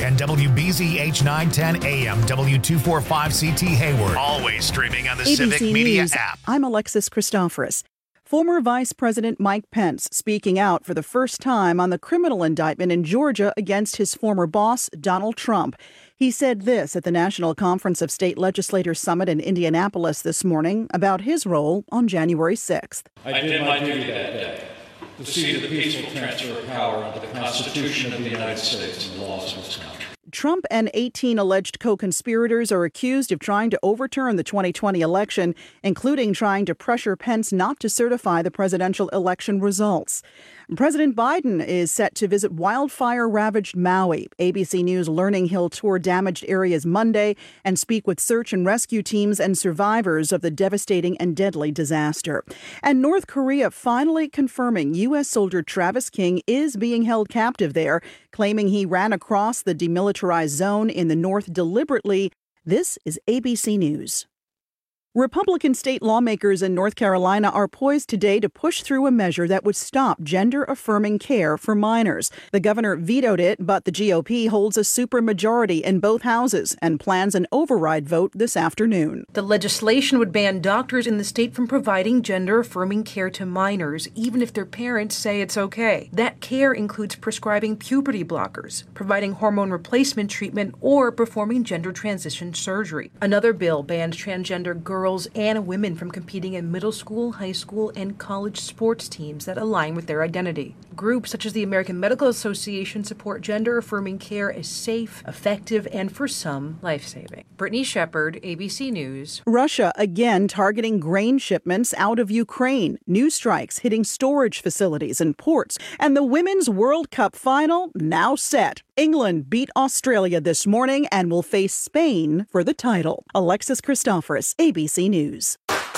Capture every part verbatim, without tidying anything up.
and W B Z H nine ten A M, W two forty-five C T Hayward. Always streaming on the A B C Civic Media News. app. I'm Alexis Christoforous. Former Vice President Mike Pence speaking out for the first time on the criminal indictment in Georgia against his former boss, Donald Trump. He said this at the National Conference of State Legislators Summit in Indianapolis this morning about his role on January sixth. I did my duty that day to see to the peaceful transfer of power under the Constitution of the United States and the laws of this country. Trump and eighteen alleged co-conspirators are accused of trying to overturn the twenty twenty election, including trying to pressure Pence not to certify the presidential election results. President Biden is set to visit wildfire-ravaged Maui. A B C News learning he'll tour damaged areas Monday and speak with search and rescue teams and survivors of the devastating and deadly disaster. And North Korea finally confirming U S soldier Travis King is being held captive there, claiming he ran across the demilitarized zone in the north deliberately. This is A B C News. Republican state lawmakers in North Carolina are poised today to push through a measure that would stop gender-affirming care for minors. The governor vetoed it, but the G O P holds a supermajority in both houses and plans an override vote this afternoon. The legislation would ban doctors in the state from providing gender-affirming care to minors, even if their parents say it's okay. That care includes prescribing puberty blockers, providing hormone replacement treatment, or performing gender transition surgery. Another bill bans transgender girls girls and women from competing in middle school, high school, and college sports teams that align with their identity. Groups such as the American Medical Association support gender-affirming care as safe, effective, and for some, life-saving. Brittany Shepard, A B C News. Russia again targeting grain shipments out of Ukraine. New strikes hitting storage facilities and ports. And the Women's World Cup final now set. England beat Australia this morning and will face Spain for the title. Alexis Christoforous, A B C News.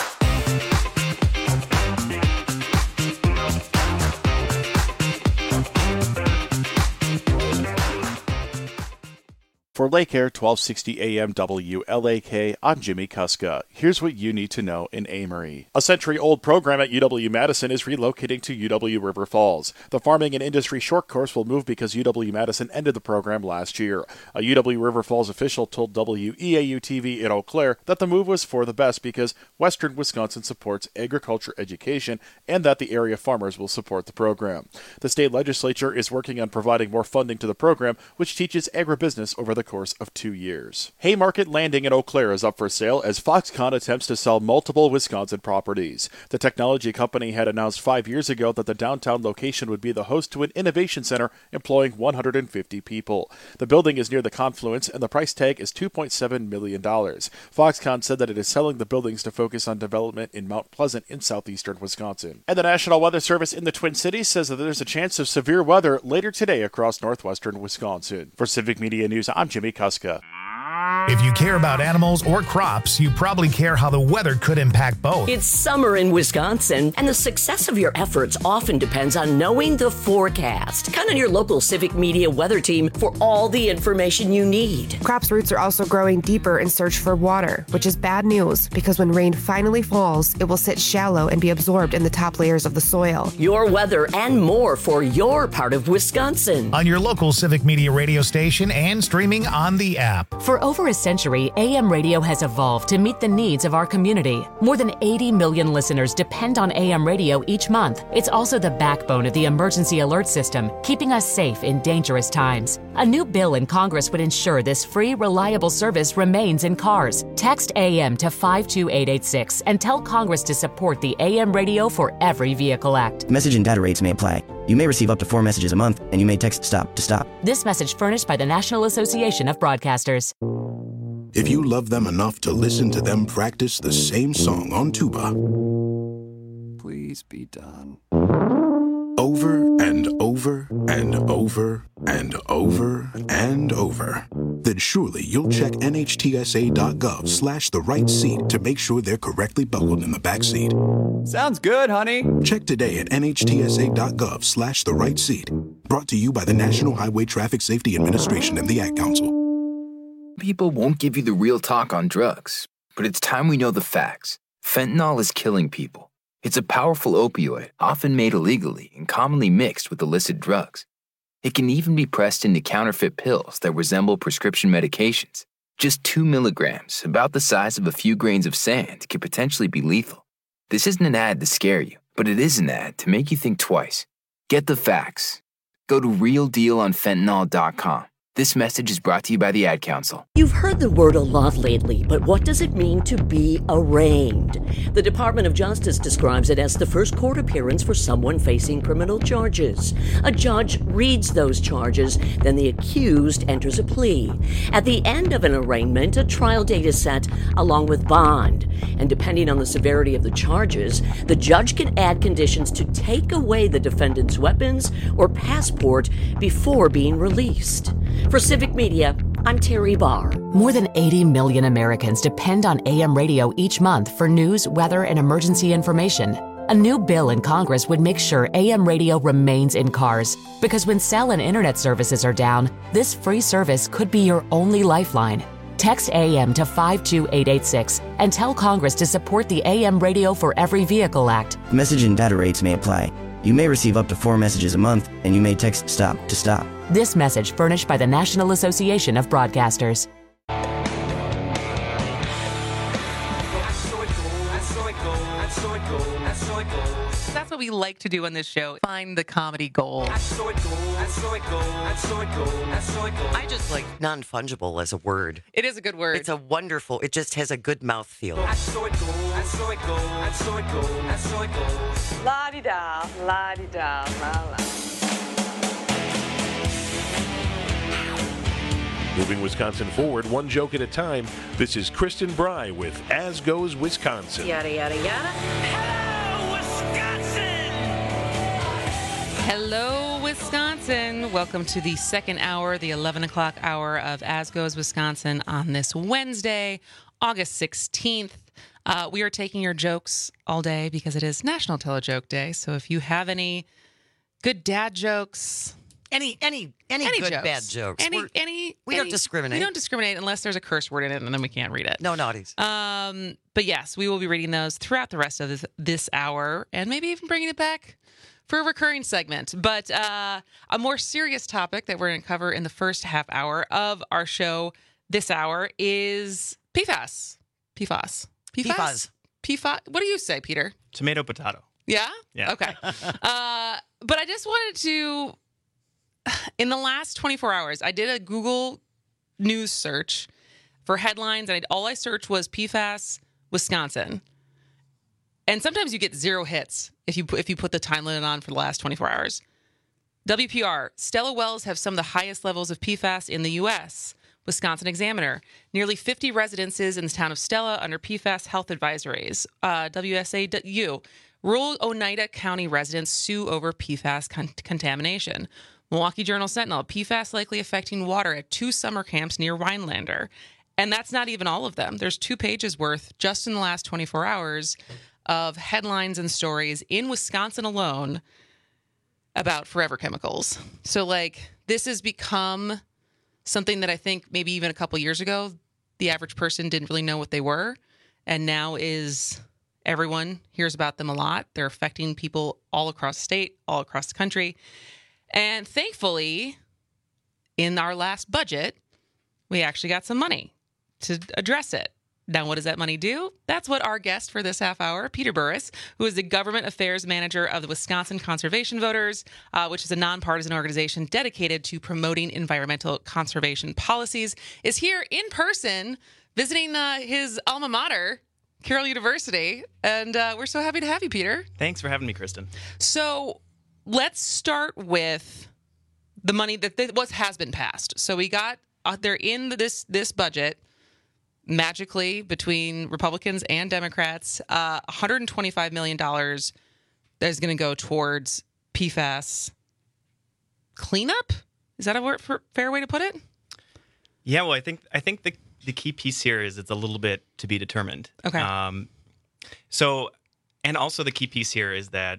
For Lake Air twelve sixty A M W L A K, I'm Jimmy Kuska. Here's what you need to know in Amory. A century-old program at U W-Madison is relocating to U W-River Falls. The Farming and Industry Short Course will move because U W-Madison ended the program last year. A U W-River Falls official told W E A U-T V in Eau Claire that the move was for the best because Western Wisconsin supports agriculture education and that the area farmers will support the program. The state legislature is working on providing more funding to the program, which teaches agribusiness over the course of two years. Haymarket Landing in Eau Claire is up for sale as Foxconn attempts to sell multiple Wisconsin properties. The technology company had announced five years ago that the downtown location would be the host to an innovation center employing one hundred fifty people. The building is near the confluence and the price tag is two point seven million dollars. Foxconn said that it is selling the buildings to focus on development in Mount Pleasant in southeastern Wisconsin. And the National Weather Service in the Twin Cities says that there's a chance of severe weather later today across northwestern Wisconsin. For Civic Media News, I'm Jimmy Kuska. If you care about animals or crops, you probably care how the weather could impact both. It's summer in Wisconsin, and the success of your efforts often depends on knowing the forecast. Count on your local Civic Media weather team for all the information you need. Crops' roots are also growing deeper in search for water, which is bad news because when rain finally falls, it will sit shallow and be absorbed in the top layers of the soil. Your weather and more for your part of Wisconsin. On your local Civic Media radio station and streaming on the app. For over a century, A M radio has evolved to meet the needs of our community. More than eighty million listeners depend on A M radio each month. It's also the backbone of the emergency alert system, keeping us safe in dangerous times. A new bill in Congress would ensure this free, reliable service remains in cars. Text A M to five two eight eight six and tell Congress to support the A M Radio for Every Vehicle Act. Message and data rates may apply. You may receive up to four messages a month, and you may text STOP to stop. This message furnished by the National Association of Broadcasters. If you love them enough to listen to them practice the same song on tuba, please be done. Over and over and over and over and over, then surely you'll check nhtsa.gov slash the right seat to make sure they're correctly buckled in the back seat. Sounds good, honey. Check today at nhtsa.gov slash the right seat. Brought to you by the National Highway Traffic Safety Administration and the Ad Council. People won't give you the real talk on drugs, but it's time we know the facts. Fentanyl is killing people. It's a powerful opioid, often made illegally and commonly mixed with illicit drugs. It can even be pressed into counterfeit pills that resemble prescription medications. Just two milligrams, about the size of a few grains of sand, could potentially be lethal. This isn't an ad to scare you, but it is an ad to make you think twice. Get the facts. Go to real deal on fentanyl dot com. This message is brought to you by the Ad Council. You've heard the word a lot lately, but what does it mean to be arraigned? The Department of Justice describes it as the first court appearance for someone facing criminal charges. A judge reads those charges, then the accused enters a plea. At the end of an arraignment, a trial date is set along with bond. And depending on the severity of the charges, the judge can add conditions to take away the defendant's weapons or passport before being released. For Civic Media, I'm Terry Barr. More than eighty million Americans depend on A M radio each month for news, weather, and emergency information. A new bill in Congress would make sure A M radio remains in cars, because when cell and internet services are down, this free service could be your only lifeline. Text A M to five two eight eight six and tell Congress to support the A M Radio for Every Vehicle Act. Message and data rates may apply. You may receive up to four messages a month, and you may text STOP to stop. This message furnished by the National Association of Broadcasters. That's what we like to do on this show. Find the comedy gold. I just like non-fungible as a word. It is a good word. It's a wonderful, it just has a good mouthfeel. La-di-da, la-di-da, la-la. Moving Wisconsin forward, one joke at a time. This is Kristen Bry with As Goes Wisconsin. Yada, yada, yada. Hello, Wisconsin! Hello, Wisconsin. Welcome to the second hour, the eleven o'clock hour of As Goes Wisconsin on this Wednesday, August sixteenth. Uh, we are taking your jokes all day because it is National Tell a Joke Day. So if you have any good dad jokes... Any any any, any good jokes. bad jokes. Any We're, any we any, don't discriminate. We don't discriminate unless there's a curse word in it, and then we can't read it. No naughties. Um, but yes, we will be reading those throughout the rest of this this hour, and maybe even bringing it back for a recurring segment. But uh, a more serious topic that we're going to cover in the first half hour of our show this hour is P FAS. P FAS. P FAS. P FAS. What do you say, Peter? Tomato, potato. Yeah. Yeah. Okay. uh, but I just wanted to. In the last twenty-four hours, I did a Google News search for headlines, and I, all I searched was P FAS, Wisconsin. And sometimes you get zero hits if you if you put the time limit on for the last twenty-four hours. W P R, Stella wells have some of the highest levels of P FAS in the U S. Wisconsin Examiner, nearly fifty residences in the town of Stella under P FAS health advisories. Uh, W S A U, rural Oneida County residents sue over P FAS con- contamination. Milwaukee Journal Sentinel, P FAS likely affecting water at two summer camps near Rhinelander. And that's not even all of them. There's two pages worth just in the last twenty-four hours of headlines and stories in Wisconsin alone about forever chemicals. So, like, this has become something that I think maybe even a couple years ago, the average person didn't really know what they were. And now is everyone hears about them a lot. They're affecting people all across the state, all across the country. And thankfully, in our last budget, we actually got some money to address it. Now, what does that money do? That's what our guest for this half hour, Peter Burris, who is the Government Affairs Manager of the Wisconsin Conservation Voters, uh, which is a nonpartisan organization dedicated to promoting environmental conservation policies, is here in person visiting uh, his alma mater, Carroll University. And uh, we're so happy to have you, Peter. Thanks for having me, Kristen. So... let's start with the money that th- what has been passed. So we got uh, they're in this this budget magically between Republicans and Democrats. Uh, one hundred twenty-five million dollars that is going to go towards P FAS cleanup. Is that a word for, fair way to put it? Yeah. Well, I think I think the the key piece here is it's a little bit to be determined. Okay. Um, so, and also the key piece here is that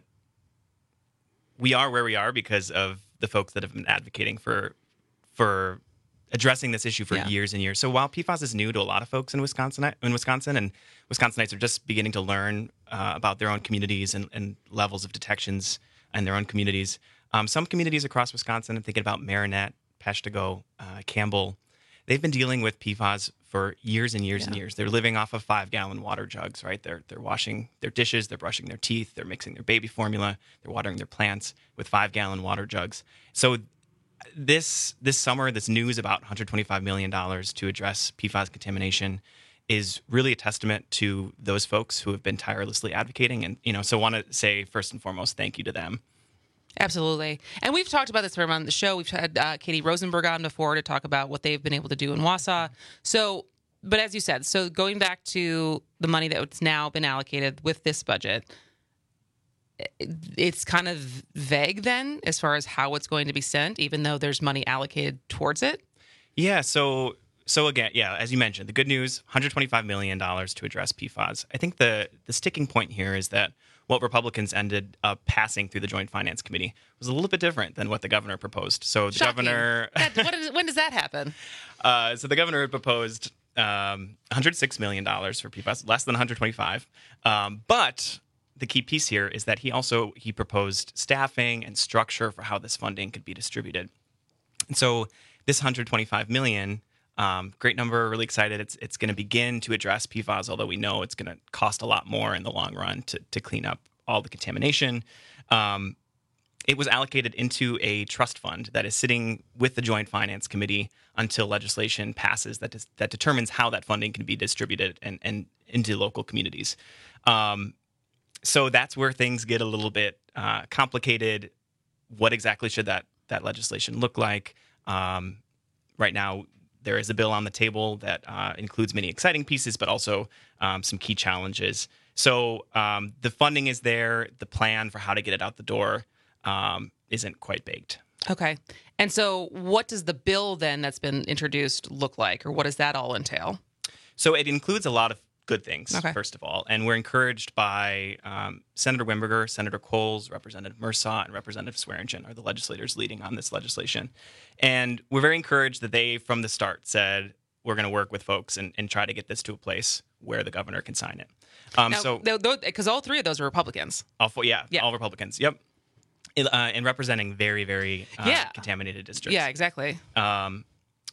we are where we are because of the folks that have been advocating for for addressing this issue for yeah. years and years. So while P FAS is new to a lot of folks in Wisconsin, in Wisconsin, and Wisconsinites are just beginning to learn uh, about their own communities and, and levels of detections in their own communities, Um, some communities across Wisconsin, I'm thinking about Marinette, Peshtigo, uh, Campbell, they've been dealing with P FAS for years and years yeah. and years. They're living off of five-gallon water jugs, right? They're they're washing their dishes, they're brushing their teeth, they're mixing their baby formula, they're watering their plants with five-gallon water jugs. So this this summer, this news about one hundred twenty-five million dollars to address P FAS contamination is really a testament to those folks who have been tirelessly advocating. And, you know, so want to say first and foremost, thank you to them. Absolutely. And we've talked about this from on the show. We've had uh, Katie Rosenberg on before to talk about what they've been able to do in Wausau. So, but as you said, so going back to the money that's now been allocated with this budget, it's kind of vague then as far as how it's going to be sent, even though there's money allocated towards it. Yeah. So, so again, yeah, as you mentioned, the good news, one hundred twenty-five million dollars to address P FAS. I think the the sticking point here is that what Republicans ended up passing through the Joint Finance Committee was a little bit different than what the governor proposed. So the Shocking. governor... that, what is, when does that happen? Uh, so the governor had proposed um, one hundred six million dollars for P FAS, less than one hundred twenty-five. Um, but the key piece here is that he also he proposed staffing and structure for how this funding could be distributed. And so this one hundred twenty-five million dollars, Um, great number, really excited. It's it's going to begin to address P FAS, although we know it's going to cost a lot more in the long run to, to clean up all the contamination. Um, it was allocated into a trust fund that is sitting with the Joint Finance Committee until legislation passes that dis- that determines how that funding can be distributed and, and into local communities. Um, so that's where things get a little bit uh, complicated. What exactly should that, that legislation look like? Um, right now, there is a bill on the table that uh, includes many exciting pieces, but also um, some key challenges. So um, the funding is there. The plan for how to get it out the door um, isn't quite baked. Okay. And so what does the bill then that's been introduced look like, or what does that all entail? So it includes a lot of good things, okay. first of all. And we're encouraged by um, Senator Wimberger, Senator Coles, Representative Mursaw, and Representative Swearingen are the legislators leading on this legislation. And we're very encouraged that they, from the start, said, we're going to work with folks and, and try to get this to a place where the governor can sign it. Um, now, so because all three of those are Republicans. All four, yeah, yeah, all Republicans. Yep. Uh, and representing very, very uh, yeah. contaminated districts. Yeah, exactly. Um,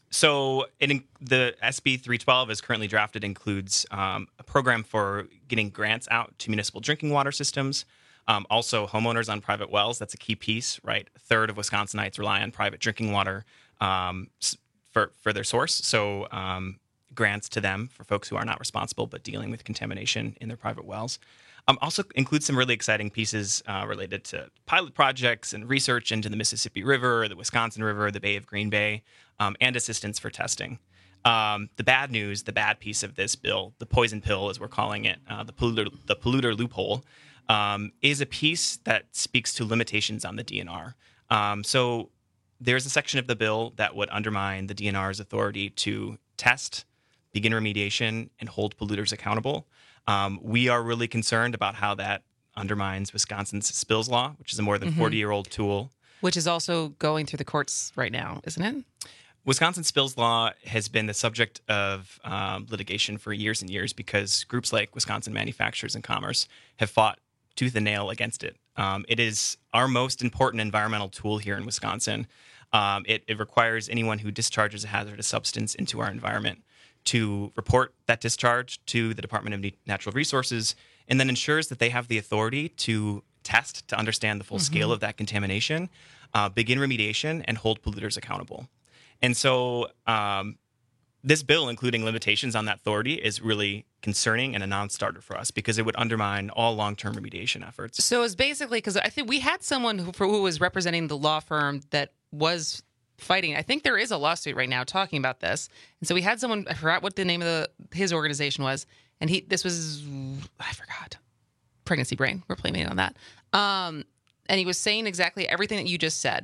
So it, the S B three twelve as currently drafted includes um, a program for getting grants out to municipal drinking water systems. Um, also, homeowners on private wells. That's a key piece, right? A third of Wisconsinites rely on private drinking water um, for, for their source. So um, grants to them for folks who are not responsible but dealing with contamination in their private wells. Um, also includes some really exciting pieces uh, related to pilot projects and research into the Mississippi River, the Wisconsin River, the Bay of Green Bay, um, and assistance for testing. Um, the bad news, the bad piece of this bill, the poison pill, as we're calling it, uh, the polluter, the polluter loophole, um, is a piece that speaks to limitations on the D N R. Um, so there's a section of the bill that would undermine the D N R's authority to test, begin remediation, and hold polluters accountable. Um, we are really concerned about how that undermines Wisconsin's spills law, which is a more than forty-year-old mm-hmm. tool. Which is also going through the courts right now, isn't it? Wisconsin spills law has been the subject of um, litigation for years and years because groups like Wisconsin Manufacturers and Commerce have fought tooth and nail against it. Um, it is our most important environmental tool here in Wisconsin. Um, it, it requires anyone who discharges a hazardous substance into our environment to report that discharge to the Department of Natural Resources, and then ensures that they have the authority to test to understand the full mm-hmm. scale of that contamination, uh, begin remediation, and hold polluters accountable. And so um, this bill, including limitations on that authority, is really concerning and a non-starter for us because it would undermine all long-term remediation efforts. So it's basically, because I think we had someone who, for, who was representing the law firm that was fighting. I think there is a lawsuit right now talking about this. And so we had someone, I forgot what the name of the his organization was, and he this was, I forgot, Pregnancy Brain. We're playing on that. Um, and he was saying exactly everything that you just said,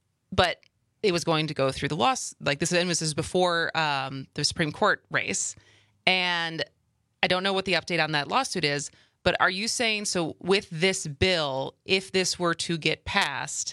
but it was going to go through the law. Like this, this is before um, the Supreme Court race. And I don't know what the update on that lawsuit is, but are you saying, so with this bill, if this were to get passed,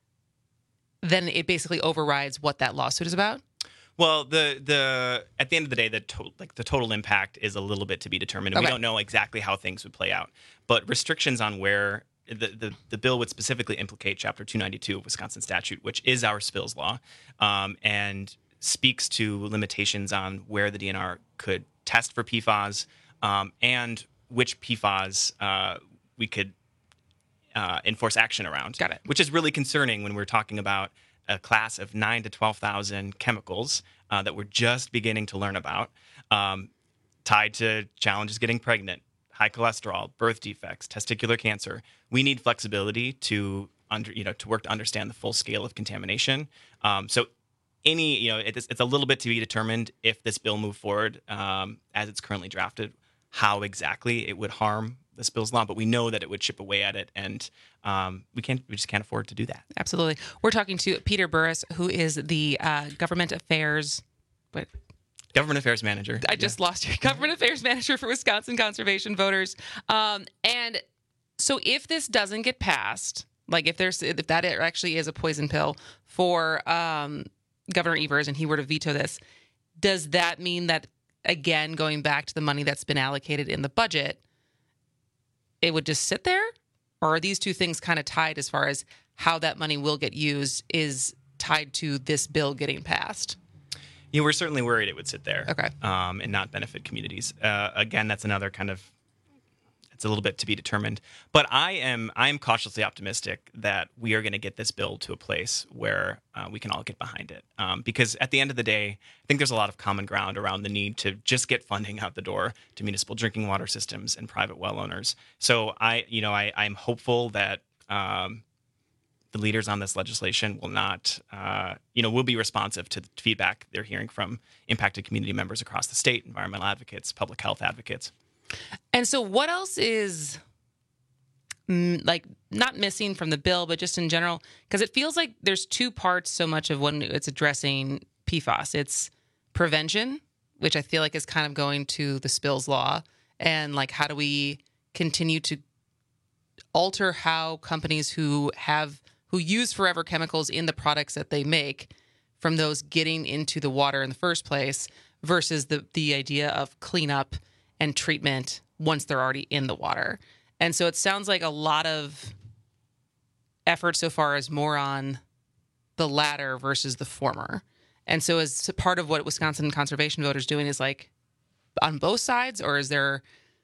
then it basically overrides what that lawsuit is about? Well, the the at the end of the day, the total like the total impact is a little bit to be determined. And okay. We don't know exactly how things would play out, but restrictions on where the, the, the bill would specifically implicate Chapter two ninety-two of Wisconsin statute, which is our spills law, um, and speaks to limitations on where the D N R could test for P FAS um, and which P FAS uh, we could uh, enforce action around. Got it. Which is really concerning when we're talking about a class of nine to twelve thousand chemicals uh, that we're just beginning to learn about, um, tied to challenges getting pregnant, high cholesterol, birth defects, testicular cancer. We need flexibility to under, you know, to work to understand the full scale of contamination. Um, so any, you know, it's, it's a little bit to be determined if this bill moved forward um, as it's currently drafted, how exactly it would harm the spills law, but we know that it would chip away at it, and um, we can't, we just can't afford to do that. Absolutely. We're talking to Peter Burris, who is the uh, government affairs, what? Government Affairs Manager. I just yeah. lost your Government Affairs Manager for Wisconsin Conservation Voters. Um, and so if this doesn't get passed, like if there's if that actually is a poison pill for um, Governor Evers and he were to veto this, does that mean that, again, going back to the money that's been allocated in the budget, it would just sit there? Or are these two things kind of tied as far as how that money will get used is tied to this bill getting passed? Yeah, we're certainly worried it would sit there, okay, um, and not benefit communities. Uh, again, that's another kind of, it's a little bit to be determined. But I am I am cautiously optimistic that we are going to get this bill to a place where uh, we can all get behind it. Um, because at the end of the day, I think there's a lot of common ground around the need to just get funding out the door to municipal drinking water systems and private well owners. So I, you know, I, I'm hopeful that um, the leaders on this legislation will not, uh, you know, will be responsive to the feedback they're hearing from impacted community members across the state, environmental advocates, public health advocates. And so what else is mm, like not missing from the bill, but just in general, because it feels like there's two parts so much of when it's addressing P FAS. It's prevention, which I feel like is kind of going to the spills law, and like how do we continue to alter how companies who have who use forever chemicals in the products that they make from those getting into the water in the first place versus the the idea of cleanup and treatment once they're already in the water. And so it sounds like a lot of effort so far is more on the latter versus the former. And so as part of what Wisconsin Conservation Voters doing is like on both sides, or is there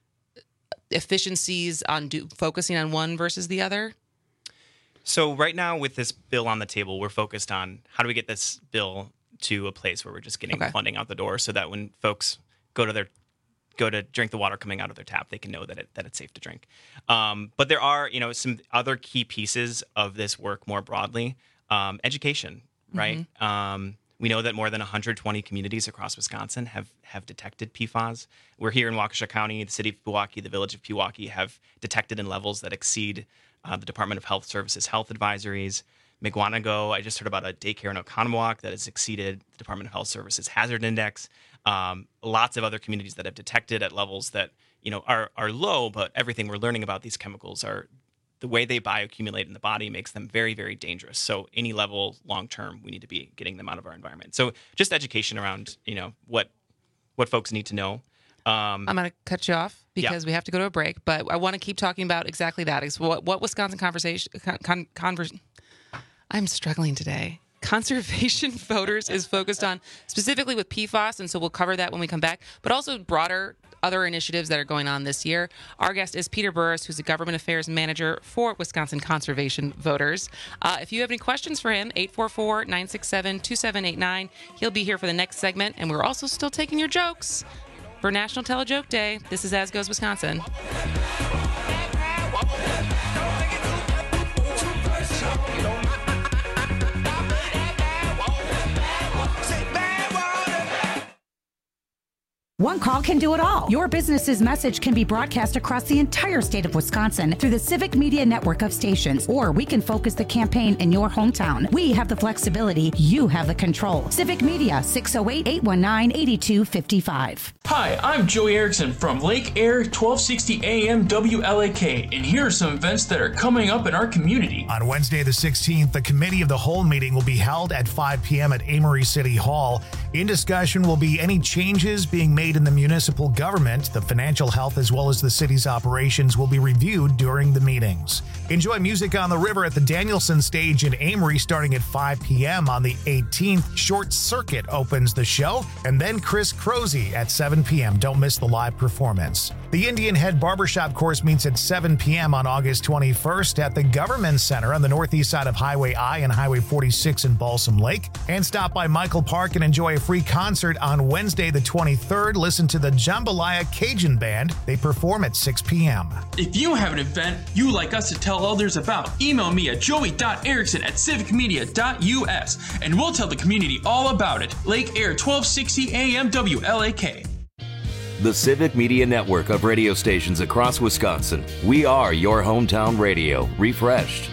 efficiencies on do, focusing on one versus the other? So right now with this bill on the table, we're focused on how do we get this bill to a place where we're just getting okay. funding out the door so that when folks go to their go to drink the water coming out of their tap, they can know that it that it's safe to drink. Um, but there are, you know, some other key pieces of this work more broadly. Um, education, right? Mm-hmm. Um, we know that more than one hundred twenty communities across Wisconsin have have detected P FAS. We're here in Waukesha County, the city of Pewaukee, the village of Pewaukee have detected in levels that exceed uh, the Department of Health Services health advisories. Mukwonago, I just heard about a daycare in Oconomowoc that has exceeded the Department of Health Services hazard index. Um, lots of other communities that have detected at levels that, you know, are are low, but everything we're learning about these chemicals are the way they bioaccumulate in the body makes them very, very dangerous. So any level long term, we need to be getting them out of our environment. So just education around, you know, what what folks need to know. Um, I'm going to cut you off because yeah. we have to go to a break, but I want to keep talking about exactly that. Is what, what Wisconsin conversation con, converse, I'm struggling today. Conservation Voters is focused on specifically with P FAS, and so we'll cover that when we come back, but also broader other initiatives that are going on this year. Our guest is Peter Burris, who's a government affairs manager for Wisconsin Conservation Voters. Uh, if you have any questions for him, eight four four, nine six seven, two seven eight nine. He'll be here for the next segment, and we're also still taking your jokes for National Tell a Joke Day. This is As Goes Wisconsin. One call can do it all. Your business's message can be broadcast across the entire state of Wisconsin through the Civic Media network of stations, or we can focus the campaign in your hometown. We have the flexibility. You have the control. Civic Media, six oh eight, eight one nine, eight two five five. Hi, I'm Joey Erickson from Lake Air, twelve sixty A M W L A K, and here are some events that are coming up in our community. On Wednesday the sixteenth, the Committee of the Whole meeting will be held at five p.m. at Amory City Hall. In discussion will be any changes being made state and the municipal government, the financial health as well as the city's operations will be reviewed during the meetings. Enjoy Music on the River at the Danielson Stage in Amory starting at five p.m. on the eighteenth. Short Circuit opens the show, and then Chris Crozy at seven p.m. Don't miss the live performance. The Indian Head Barbershop course meets at seven p.m. on August twenty-first at the Government Center on the northeast side of Highway I and Highway forty-six in Balsam Lake. And stop by Michael Park and enjoy a free concert on Wednesday the twenty-third. Listen to the Jambalaya Cajun Band. They perform at six p.m. If you have an event you'd like us to tell others about, email me at joey dot erickson at civic media dot u s and we'll tell the community all about it. Lake Air, twelve sixty A M W L A K. The Civic Media Network of radio stations across Wisconsin. We are your hometown radio, refreshed.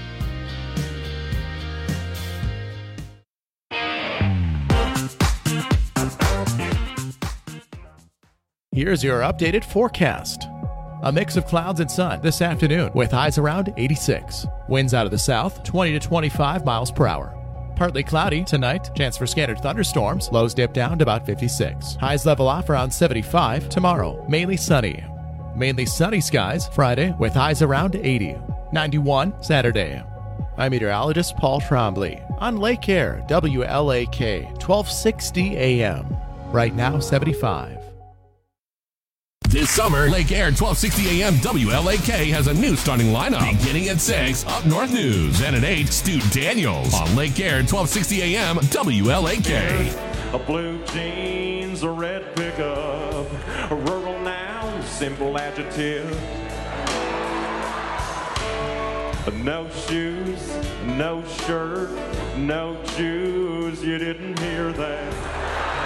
Here's your updated forecast. A mix of clouds and sun this afternoon with highs around eighty-six. Winds out of the south, twenty to twenty-five miles per hour. Partly cloudy tonight, chance for scattered thunderstorms. Lows dip down to about fifty-six. Highs level off around seventy-five tomorrow. Mainly sunny. Mainly sunny skies Friday with highs around eighty. ninety-one Saturday. I'm meteorologist Paul Trombley on Lake Air, W L A K, twelve sixty A M. Right now, seventy-five. This summer, Lake Air twelve sixty A M W L A K has a new starting lineup. Beginning at six, Up North News. And at eight, Stu Daniels. On Lake Air twelve sixty A M W L A K. A blue jeans, a red pickup, a rural noun, simple adjective. No shoes, no shirt, no Jews, you didn't hear that.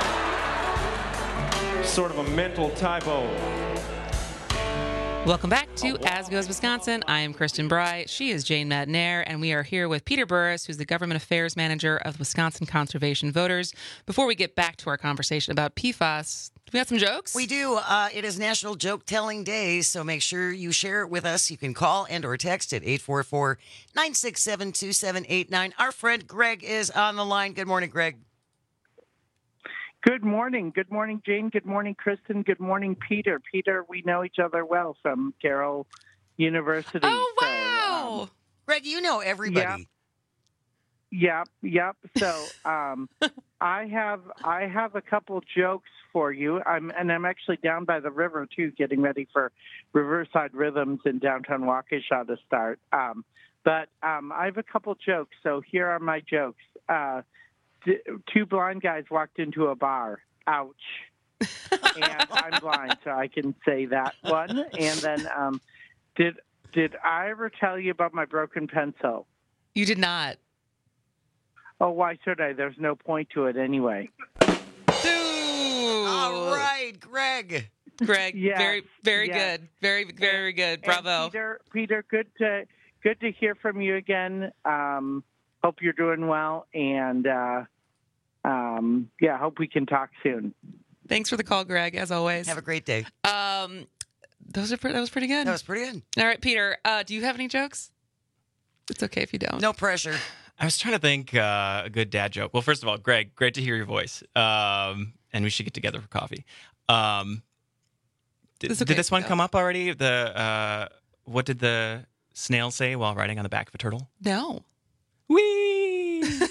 Sort of a mental typo. Welcome back to As Goes Wisconsin. I am Kristen Bry. She is Jane Madnair, and we are here with Peter Burris, who's the Government Affairs Manager of Wisconsin Conservation Voters. Before we get back to our conversation about P FAS, do we have some jokes? We do. Uh, it is National Joke Telling Day, so make sure you share it with us. You can call and or text at eight four four, nine six seven, two seven eight nine. Our friend Greg is on the line. Good morning, Greg. Good morning. Good morning, Jane. Good morning, Kristen. Good morning, Peter. Peter, we know each other well from Carroll University. Oh, wow. So, um, Greg, you know everybody. Yep, yep. yep. So um, I have I have a couple jokes for you. I'm and I'm actually down by the river, too, getting ready for Riverside Rhythms in downtown Waukesha to start. Um, but um, I have a couple jokes, so here are my jokes. Uh Two blind guys walked into a bar. Ouch. And I'm blind, so I can say that one. And then, um, did did I ever tell you about my broken pencil? You did not. Oh, why should I? There's no point to it anyway. Ooh. All right, Greg. Greg, yes, very, very yes. good. Very, very good. Bravo. And Peter, Peter, good to good to hear from you again. Um, Hope you're doing well, and uh, um, yeah, hope we can talk soon. Thanks for the call, Greg, as always. Have a great day. Um, those are pre- that was pretty good. That was pretty good. All right, Peter, uh, do you have any jokes? It's okay if you don't. No pressure. I was trying to think uh, a good dad joke. Well, first of all, Greg, great to hear your voice, um, and we should get together for coffee. Um, did, okay did this one go. come up already? The uh, what did the snail say while riding on the back of a turtle? No. Whee! uh,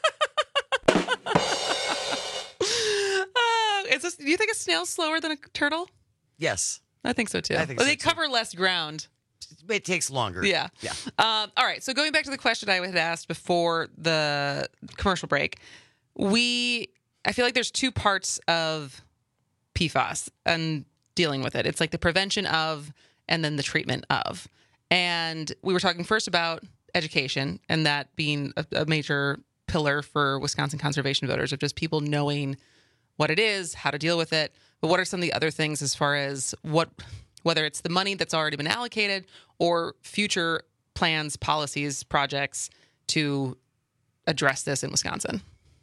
is this, do you think a snail's slower than a turtle? Yes. I think so, too. I think well, so they too. cover less ground. It takes longer. Yeah. Yeah. Um, all right. So going back to the question I had asked before the commercial break, we, I feel like there's two parts of P FAS and dealing with it. It's like the prevention of and then the treatment of. And we were talking first about education, and that being a, a major pillar for Wisconsin conservation voters, of just people knowing what it is, how to deal with it. But what are some of the other things as far as what, whether it's the money that's already been allocated or future plans, policies, projects to address this in Wisconsin?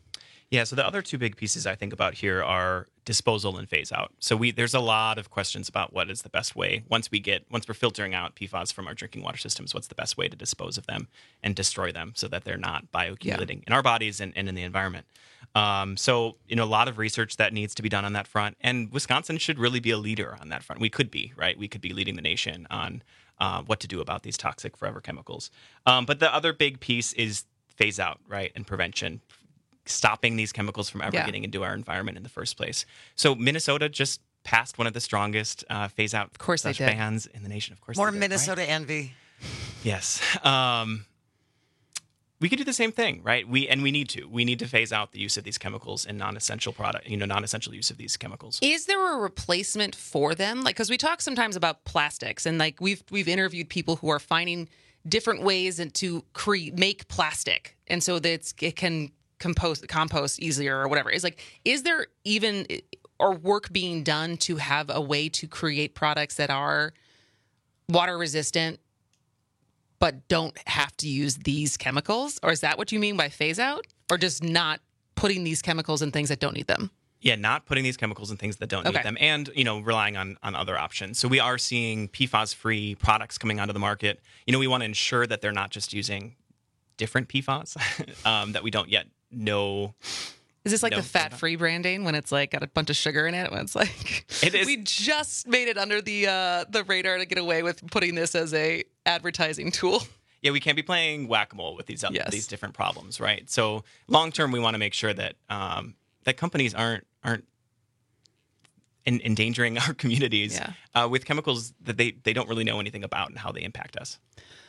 Yeah, so the other two big pieces I think about here are disposal and phase out. So we there's a lot of questions about what is the best way once we get once we're filtering out P FAS from our drinking water systems, what's the best way to dispose of them and destroy them so that they're not bioaccumulating yeah. in our bodies and, and in the environment. Um, so, you know, a lot of research that needs to be done on that front, and Wisconsin should really be a leader on that front. We could be, right? We could be leading the nation on uh, what to do about these toxic forever chemicals. Um, but the other big piece is phase out, right, and prevention, stopping these chemicals from ever yeah. getting into our environment in the first place. So Minnesota just passed one of the strongest uh, phase out of course they did. bans in the nation. Of course, more they did, Minnesota right? envy. Yes. Um, we could do the same thing, right? We and we need to. We need to phase out the use of these chemicals in non-essential product, you know, non-essential use of these chemicals. Is there a replacement for them? Like, because we talk sometimes about plastics, and like we've we've interviewed people who are finding different ways and to create make plastic, and so that it's, it can compost compost easier or whatever. Is like, is there even or work being done to have a way to create products that are water resistant but don't have to use these chemicals? Or is that what you mean by phase out? Or just not putting these chemicals in things that don't need them? Yeah, not putting these chemicals in things that don't okay. need them, and, you know, relying on, on other options. So we are seeing P FAS-free products coming onto the market. You know, we want to ensure that they're not just using different P FAS um, that we don't yet know. Is this like know the fat-free branding when it's like got a bunch of sugar in it? When it's like, it is. We just made it under the uh, the radar to get away with putting this as a advertising tool. Yeah, we can't be playing whack-a-mole with these uh, yes. these different problems, right? So long term, we want to make sure that um, that companies aren't aren't in, endangering our communities yeah. uh, with chemicals that they they don't really know anything about and how they impact us.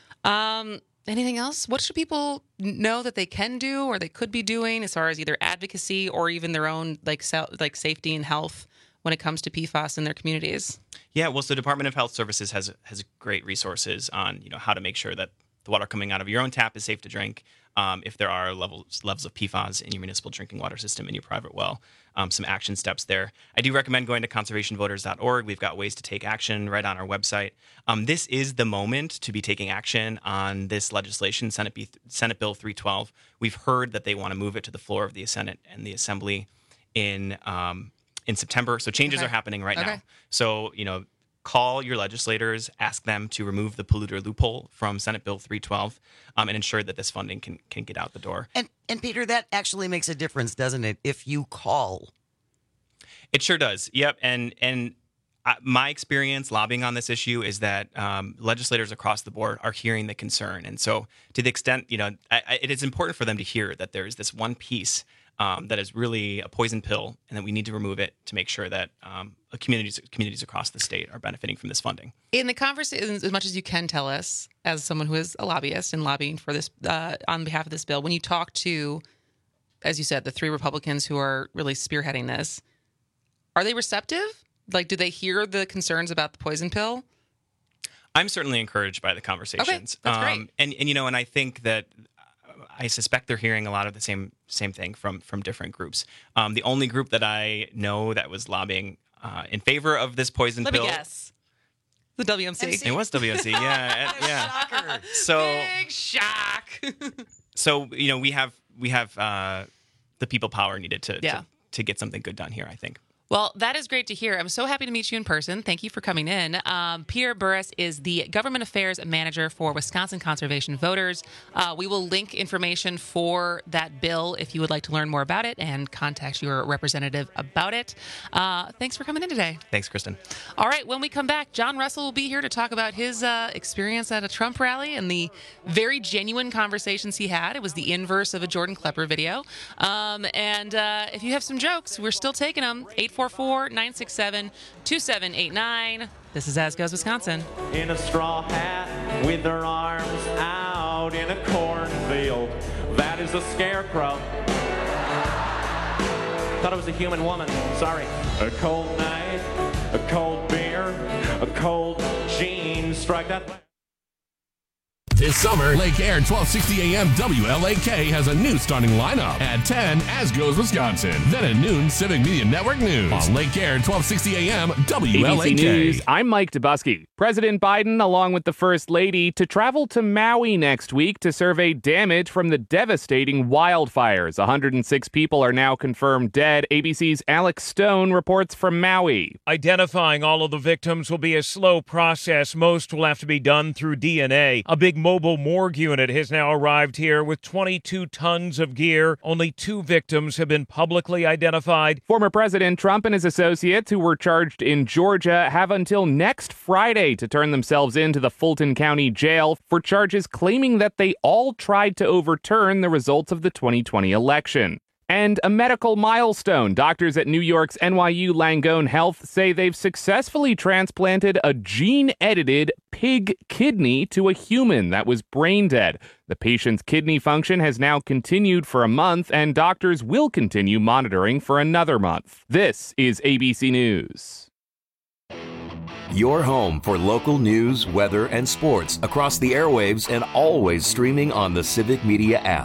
Um. Anything else? What should people know that they can do or they could be doing as far as either advocacy or even their own like like safety and health when it comes to P FAS in their communities? Yeah, well, so Department of Health Services has has great resources on, you know, how to make sure that the water coming out of your own tap is safe to drink. Um, if there are levels levels of P FAS in your municipal drinking water system in your private well, um, some action steps there. I do recommend going to conservation voters dot org. We've got ways to take action right on our website. Um, this is the moment to be taking action on this legislation, Senate, B, Senate Bill three twelve. We've heard that they want to move it to the floor of the Senate and the Assembly in um, in September. So changes okay. are happening right okay. now. So, you know, call your legislators, ask them to remove the polluter loophole from Senate Bill three twelve um, and ensure that this funding can can get out the door. And, and Peter, that actually makes a difference, doesn't it, if you call? It sure does. Yep. And and uh, my experience lobbying on this issue is that um, legislators across the board are hearing the concern. And so to the extent, you know, I, I, it is important for them to hear that there is this one piece Um, that is really a poison pill, and that we need to remove it to make sure that um, communities communities across the state are benefiting from this funding. In the conversation, as much as you can tell us, as someone who is a lobbyist and lobbying for this uh, on behalf of this bill, when you talk to, as you said, the three Republicans who are really spearheading this, are they receptive? Like, do they hear the concerns about the poison pill? I'm certainly encouraged by the conversations. Okay, that's um, great. And, and, you know, and I think that I suspect they're hearing a lot of the same same thing from from different groups. Um, the only group that I know that was lobbying uh, in favor of this poison Let pill. Let me guess. The W M C. M C. It was W M C. Yeah, yeah. Shocker. So big shock. so you know we have we have uh, the people power needed to, yeah. to to get something good done here, I think. Well, that is great to hear. I'm so happy to meet you in person. Thank you for coming in. Um, Peter Burris is the Government Affairs Manager for Wisconsin Conservation Voters. Uh, we will link information for that bill if you would like to learn more about it and contact your representative about it. Uh, thanks for coming in today. Thanks, Kristen. All right, when we come back, John Russell will be here to talk about his uh, experience at a Trump rally and the very genuine conversations he had. It was the inverse of a Jordan Klepper video. Um, and uh, if you have some jokes, we're still taking them. eight four four, nine six seven, two seven eight nine. This is As Goes Wisconsin. In a straw hat with their arms out in a cornfield. That is a scarecrow. Thought it was a human woman. Sorry. A cold night, a cold beer, a cold jeans. Strike that. This summer, Lake Air twelve sixty A M W L A K has a new starting lineup. At ten, As Goes Wisconsin. Then at noon, Civic Media Network News. On Lake Air twelve sixty A M W L A K. A B C News, I'm Mike Dubusky. President Biden, along with the First Lady, to travel to Maui next week to survey damage from the devastating wildfires. one hundred six people are now confirmed dead. A B C's Alex Stone reports from Maui. Identifying all of the victims will be a slow process. Most will have to be done through D N A. A big mobile morgue unit has now arrived here with twenty-two tons of gear. Only two victims have been publicly identified. Former President Trump and his associates who were charged in Georgia have until next Friday to turn themselves into the Fulton County Jail for charges claiming that they all tried to overturn the results of the twenty twenty election. And a medical milestone. Doctors at New York's N Y U Langone Health say they've successfully transplanted a gene-edited pig kidney to a human that was brain dead. The patient's kidney function has now continued for a month, and doctors will continue monitoring for another month. This is A B C News. Your home for local news, weather, and sports across the airwaves and always streaming on the Civic Media app.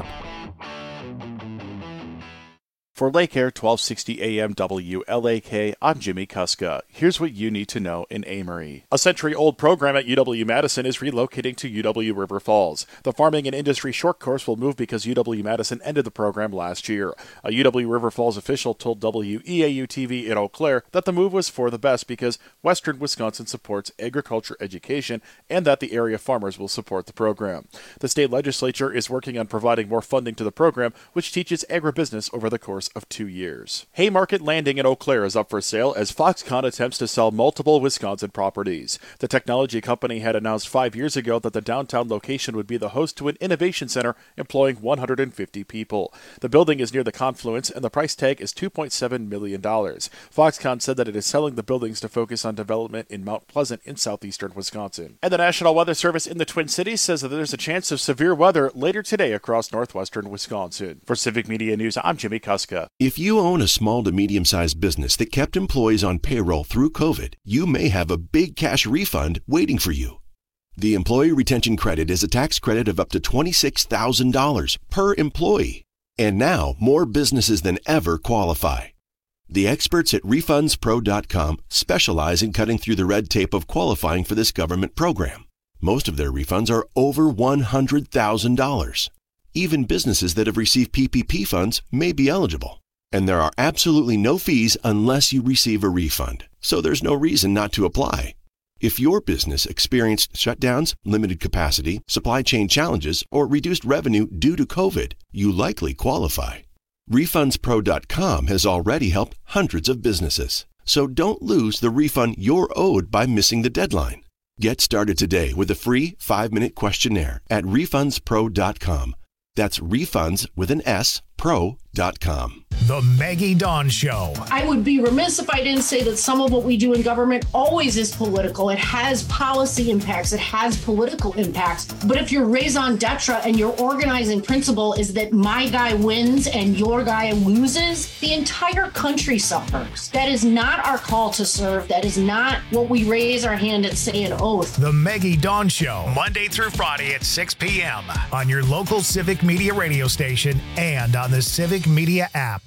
For Lake Air twelve sixty A M W L A K, I'm Jimmy Kuska. Here's what you need to know in Amory. A century-old program at U W-Madison is relocating to U W River Falls. The Farming and Industry Short Course will move because U W-Madison ended the program last year. A U W River Falls official told W E A U T V in Eau Claire that the move was for the best because Western Wisconsin supports agriculture education and that the area farmers will support the program. The state legislature is working on providing more funding to the program, which teaches agribusiness over the course of two years. Haymarket Landing in Eau Claire is up for sale as Foxconn attempts to sell multiple Wisconsin properties. The technology company had announced five years ago that the downtown location would be the host to an innovation center employing one hundred fifty people. The building is near the confluence and the price tag is two point seven million dollars. Foxconn said that it is selling the buildings to focus on development in Mount Pleasant in southeastern Wisconsin. And the National Weather Service in the Twin Cities says that there's a chance of severe weather later today across northwestern Wisconsin. For Civic Media News, I'm Jimmy Kuska. If you own a small to medium-sized business that kept employees on payroll through COVID, you may have a big cash refund waiting for you. The Employee Retention Credit is a tax credit of up to twenty-six thousand dollars per employee. And now, more businesses than ever qualify. The experts at refunds pro dot com specialize in cutting through the red tape of qualifying for this government program. Most of their refunds are over one hundred thousand dollars. Even businesses that have received P P P funds may be eligible. And there are absolutely no fees unless you receive a refund. So there's no reason not to apply. If your business experienced shutdowns, limited capacity, supply chain challenges, or reduced revenue due to COVID, you likely qualify. refunds pro dot com has already helped hundreds of businesses. So don't lose the refund you're owed by missing the deadline. Get started today with a free five-minute questionnaire at refunds pro dot com. That's refunds with an S, pro dot com. The Maggie Dawn Show. I would be remiss if I didn't say that some of what we do in government always is political. It has policy impacts. It has political impacts. But if your raison d'etre and your organizing principle is that my guy wins and your guy loses, the entire country suffers. That is not our call to serve. That is not what we raise our hand and say an oath. The Maggie Dawn Show, Monday through Friday at six p.m. on your local Civic Media radio station and on the Civic Media app.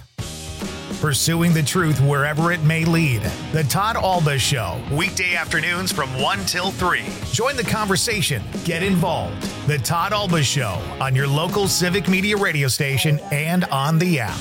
Pursuing the truth wherever it may lead. The Todd Alba Show, weekday afternoons from one till three. Join the conversation. Get involved. The Todd Alba Show on your local Civic Media radio station and on the app.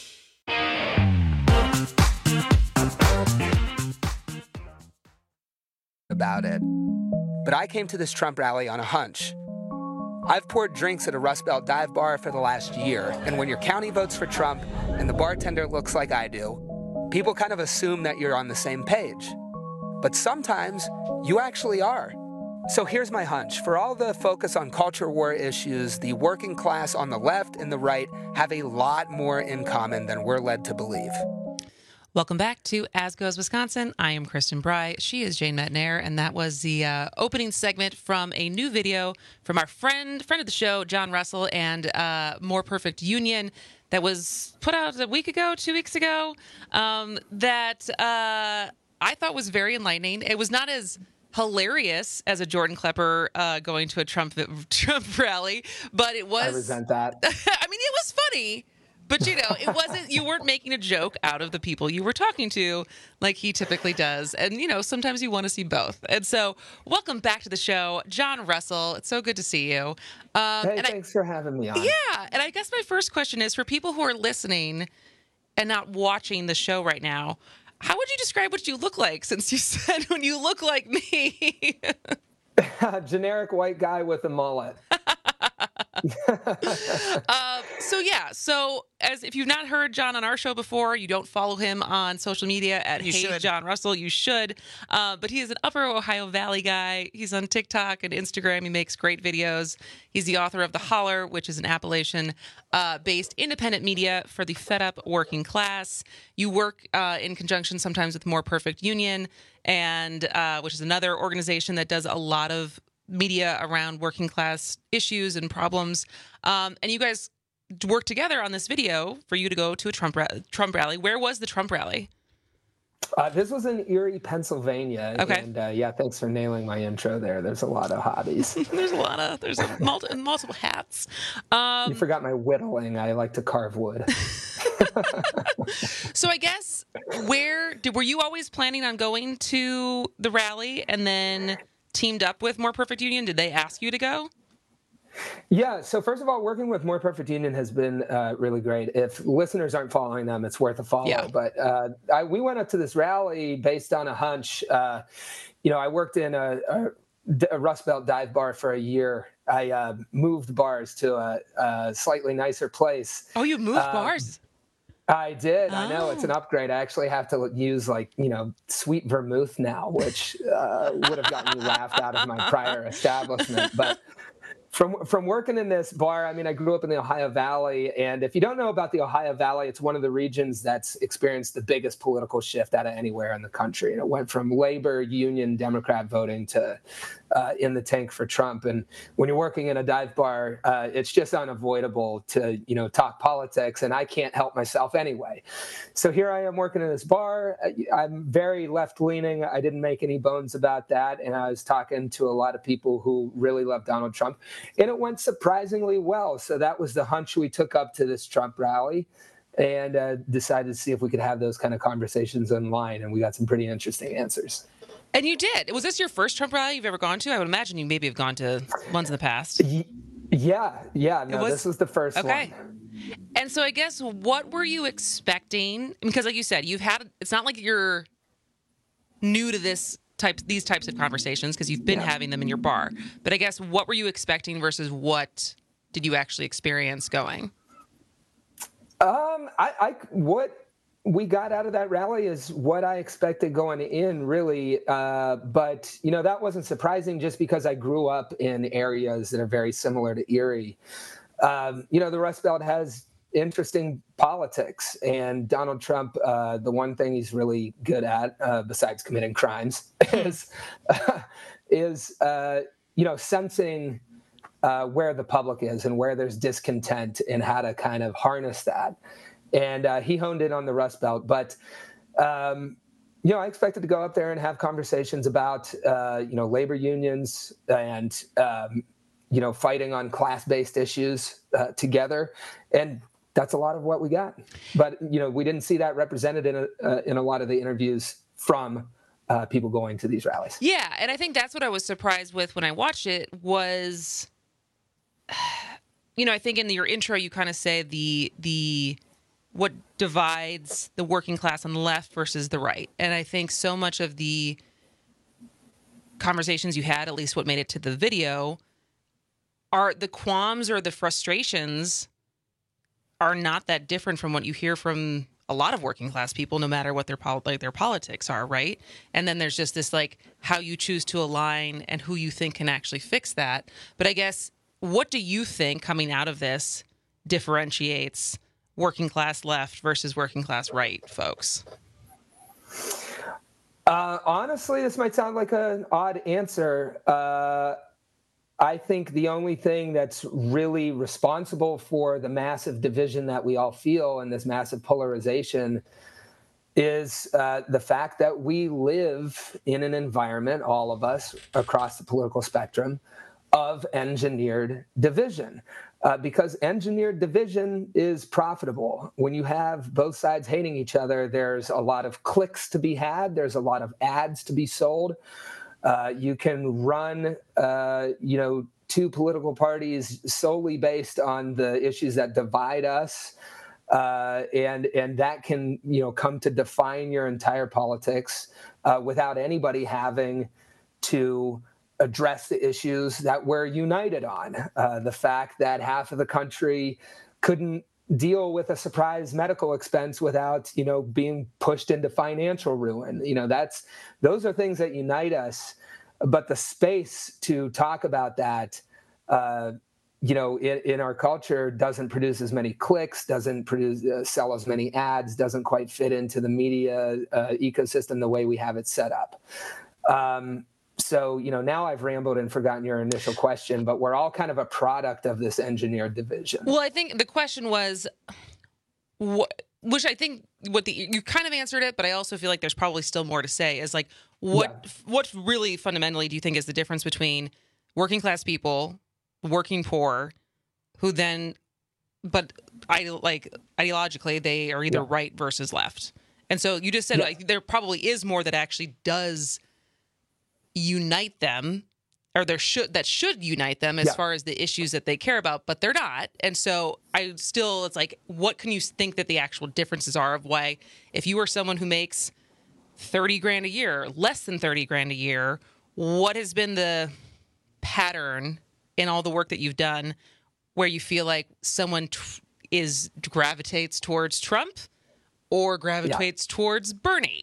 About it. But I came to this Trump rally on a hunch. I've poured drinks at a Rust Belt dive bar for the last year, and when your county votes for Trump and the bartender looks like I do, people kind of assume that you're on the same page. But sometimes you actually are. So here's my hunch. For all the focus on culture war issues, the working class on the left and the right have a lot more in common than we're led to believe. Welcome back to As Goes Wisconsin. I am Kristen Bry. She is Jane Metnair, and that was the uh, opening segment from a new video from our friend, friend of the show, John Russell, and uh, More Perfect Union that was put out a week ago, two weeks ago, um, that uh, I thought was very enlightening. It was not as hilarious as a Jordan Klepper uh, going to a Trump Trump rally, but it was. I resent that. I mean, it was funny. But, you know, it wasn't, you weren't making a joke out of the people you were talking to like he typically does. And, you know, sometimes you want to see both. And so welcome back to the show, John Russell. It's so good to see you. Um, hey, and thanks I, for having me on. Yeah. And I guess my first question is for people who are listening and not watching the show right now, how would you describe what you look like, since you said when you look like me? Generic white guy with a mullet. uh, so yeah, so as if you've not heard John on our show before, you don't follow him on social media at You Hey should. John Russell, you should. Uh, but he is an Upper Ohio Valley guy. He's on TikTok and Instagram. He makes great videos. He's the author of The Holler, which is an Appalachian-based independent media for the fed up working class. You work uh, in conjunction sometimes with More Perfect Union, and uh, which is another organization that does a lot of media around working class issues and problems. Um, and you guys worked together on this video for you to go to a Trump ra- Trump rally. Where was the Trump rally? Uh, this was in Erie, Pennsylvania. Okay. And uh, yeah, thanks for nailing my intro there. There's a lot of hobbies. There's a lot of, there's a multi, multiple hats. Um, you forgot my whittling. I like to carve wood. So I guess where did, were you always planning on going to the rally and then teamed up with More Perfect Union? Did they ask you to go? Yeah. So first of all, working with More Perfect Union has been uh, really great. If listeners aren't following them, it's worth a follow. Yeah. But uh, I, we went up to this rally based on a hunch. Uh, you know, I worked in a, a, a Rust Belt dive bar for a year. I uh, moved bars to a, a slightly nicer place. Oh, you moved Um, bars? I did. I know Oh. it's an upgrade. I actually have to use like, you know, sweet vermouth now, which uh, would have gotten me laughed out of my prior establishment. But from from working in this bar, I mean, I grew up in the Ohio Valley. And if you don't know about the Ohio Valley, it's one of the regions that's experienced the biggest political shift out of anywhere in the country. And it went from labor, union, Democrat voting to uh, in the tank for Trump. And when you're working in a dive bar, uh, it's just unavoidable to, you know, talk politics. And I can't help myself anyway. So here I am working in this bar. I'm very left leaning. I didn't make any bones about that. And I was talking to a lot of people who really love Donald Trump. And it went surprisingly well. So that was the hunch we took up to this Trump rally, and uh, decided to see if we could have those kind of conversations online. And we got some pretty interesting answers. And you did. Was this your first Trump rally you've ever gone to? I would imagine you maybe have gone to ones in the past. Yeah, yeah. No, It was- this was the first Okay. one. And so I guess what were you expecting? Because like you said, you've had, it's not like you're new to this type, these types of conversations because you've been Yeah. having them in your bar. But I guess what were you expecting versus what did you actually experience going? Um, I, I, what we got out of that rally is what I expected going in, really. Uh, but, you know, that wasn't surprising just because I grew up in areas that are very similar to Erie. Um, you know, the Rust Belt has interesting politics, and Donald Trump, uh, the one thing he's really good at, uh, besides committing crimes, is, uh, is uh, you know, sensing uh, where the public is and where there's discontent and how to kind of harness that. And uh, he honed in on the Rust Belt. But, um, you know, I expected to go up there and have conversations about, uh, you know, labor unions and, um, you know, fighting on class-based issues uh, together. And that's a lot of what we got. But, you know, we didn't see that represented in a, uh, in a lot of the interviews from uh, people going to these rallies. Yeah, and I think that's what I was surprised with when I watched it was, you know, I think in your intro you kind of say the the what divides the working class on the left versus the right. And I think so much of the conversations you had, at least what made it to the video, are the qualms or the frustrations are not that different from what you hear from a lot of working class people, no matter what their pol- like their politics are, right? And then there's just this like how you choose to align and who you think can actually fix that. But I guess, what do you think coming out of this differentiates working class left versus working class right folks? Uh, honestly, this might sound like an odd answer. Uh, I think the only thing that's really responsible for the massive division that we all feel and this massive polarization is uh, the fact that we live in an environment, all of us across the political spectrum, of engineered division. Uh, because engineered division is profitable. When you have both sides hating each other, there's a lot of clicks to be had. There's a lot of ads to be sold. Uh, you can run, uh, you know, two political parties solely based on the issues that divide us. Uh, and and that can, you know, come to define your entire politics uh, without anybody having to address the issues that we're united on. Uh, the fact that half of the country couldn't deal with a surprise medical expense without, you know, being pushed into financial ruin. You know, that's those are things that unite us. But the space to talk about that, uh, you know, in, in our culture doesn't produce as many clicks, doesn't produce uh, sell as many ads, doesn't quite fit into the media uh, ecosystem the way we have it set up. Um, So, you know, now I've rambled and forgotten your initial question, but we're all kind of a product of this engineered division. Well, I think the question was, what, which I think what the you kind of answered it, but I also feel like there's probably still more to say. Is like, what yeah. what really fundamentally do you think is the difference between working class people, working poor, who then, but I like ideologically they are either yeah. right versus left, and so you just said yeah. like there probably is more that actually does unite them, or there should that should unite them as yeah. far as the issues that they care about, but they're not. And so I still, it's like, what can you think that the actual differences are of why, if you are someone who makes thirty grand a year, less than thirty grand a year, what has been the pattern in all the work that you've done where you feel like someone t- is gravitates towards Trump or gravitates yeah. towards Bernie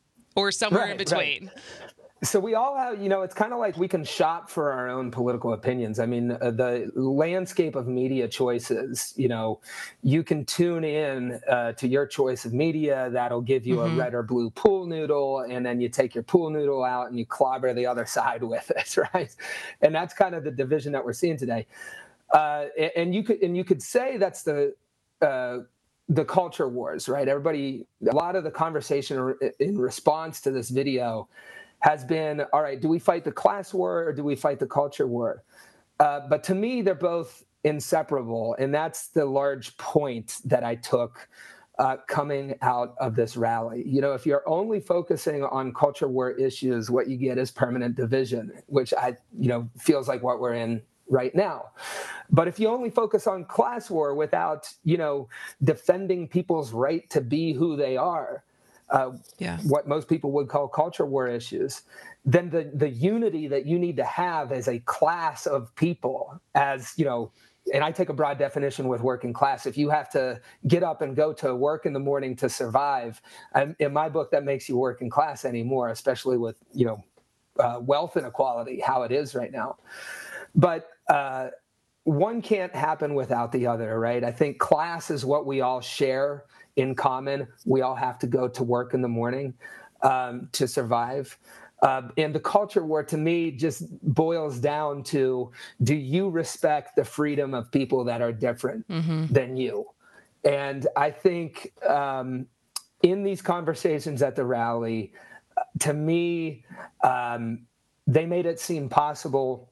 or somewhere right, in between? Right. So we all have, you know, it's kind of like we can shop for our own political opinions. I mean, uh, the landscape of media choices, you know, you can tune in uh, to your choice of media. That'll give you mm-hmm. a red or blue pool noodle. And then you take your pool noodle out and you clobber the other side with it, right? And that's kind of the division that we're seeing today. Uh, and you could and you could say that's the uh, the culture wars, right? Everybody, a lot of the conversation in response to this video has been, all right, do we fight the class war or do we fight the culture war? Uh, but to me, they're both inseparable. And that's the large point that I took uh, coming out of this rally. You know, if you're only focusing on culture war issues, what you get is permanent division, which I, you know, feels like what we're in right now. But if you only focus on class war without, you know, defending people's right to be who they are, Uh, yeah. what most people would call culture war issues, then the, the unity that you need to have as a class of people, as, you know, and I take a broad definition with working class. If you have to get up and go to work in the morning to survive, um, in my book, that makes you working class anymore, especially with, you know, uh, wealth inequality, how it is right now. But uh, one can't happen without the other, right? I think class is what we all share in common. We all have to go to work in the morning um, to survive. Uh, and the culture war, to me, just boils down to, do you respect the freedom of people that are different mm-hmm. than you? And I think um, in these conversations at the rally, to me, um, they made it seem possible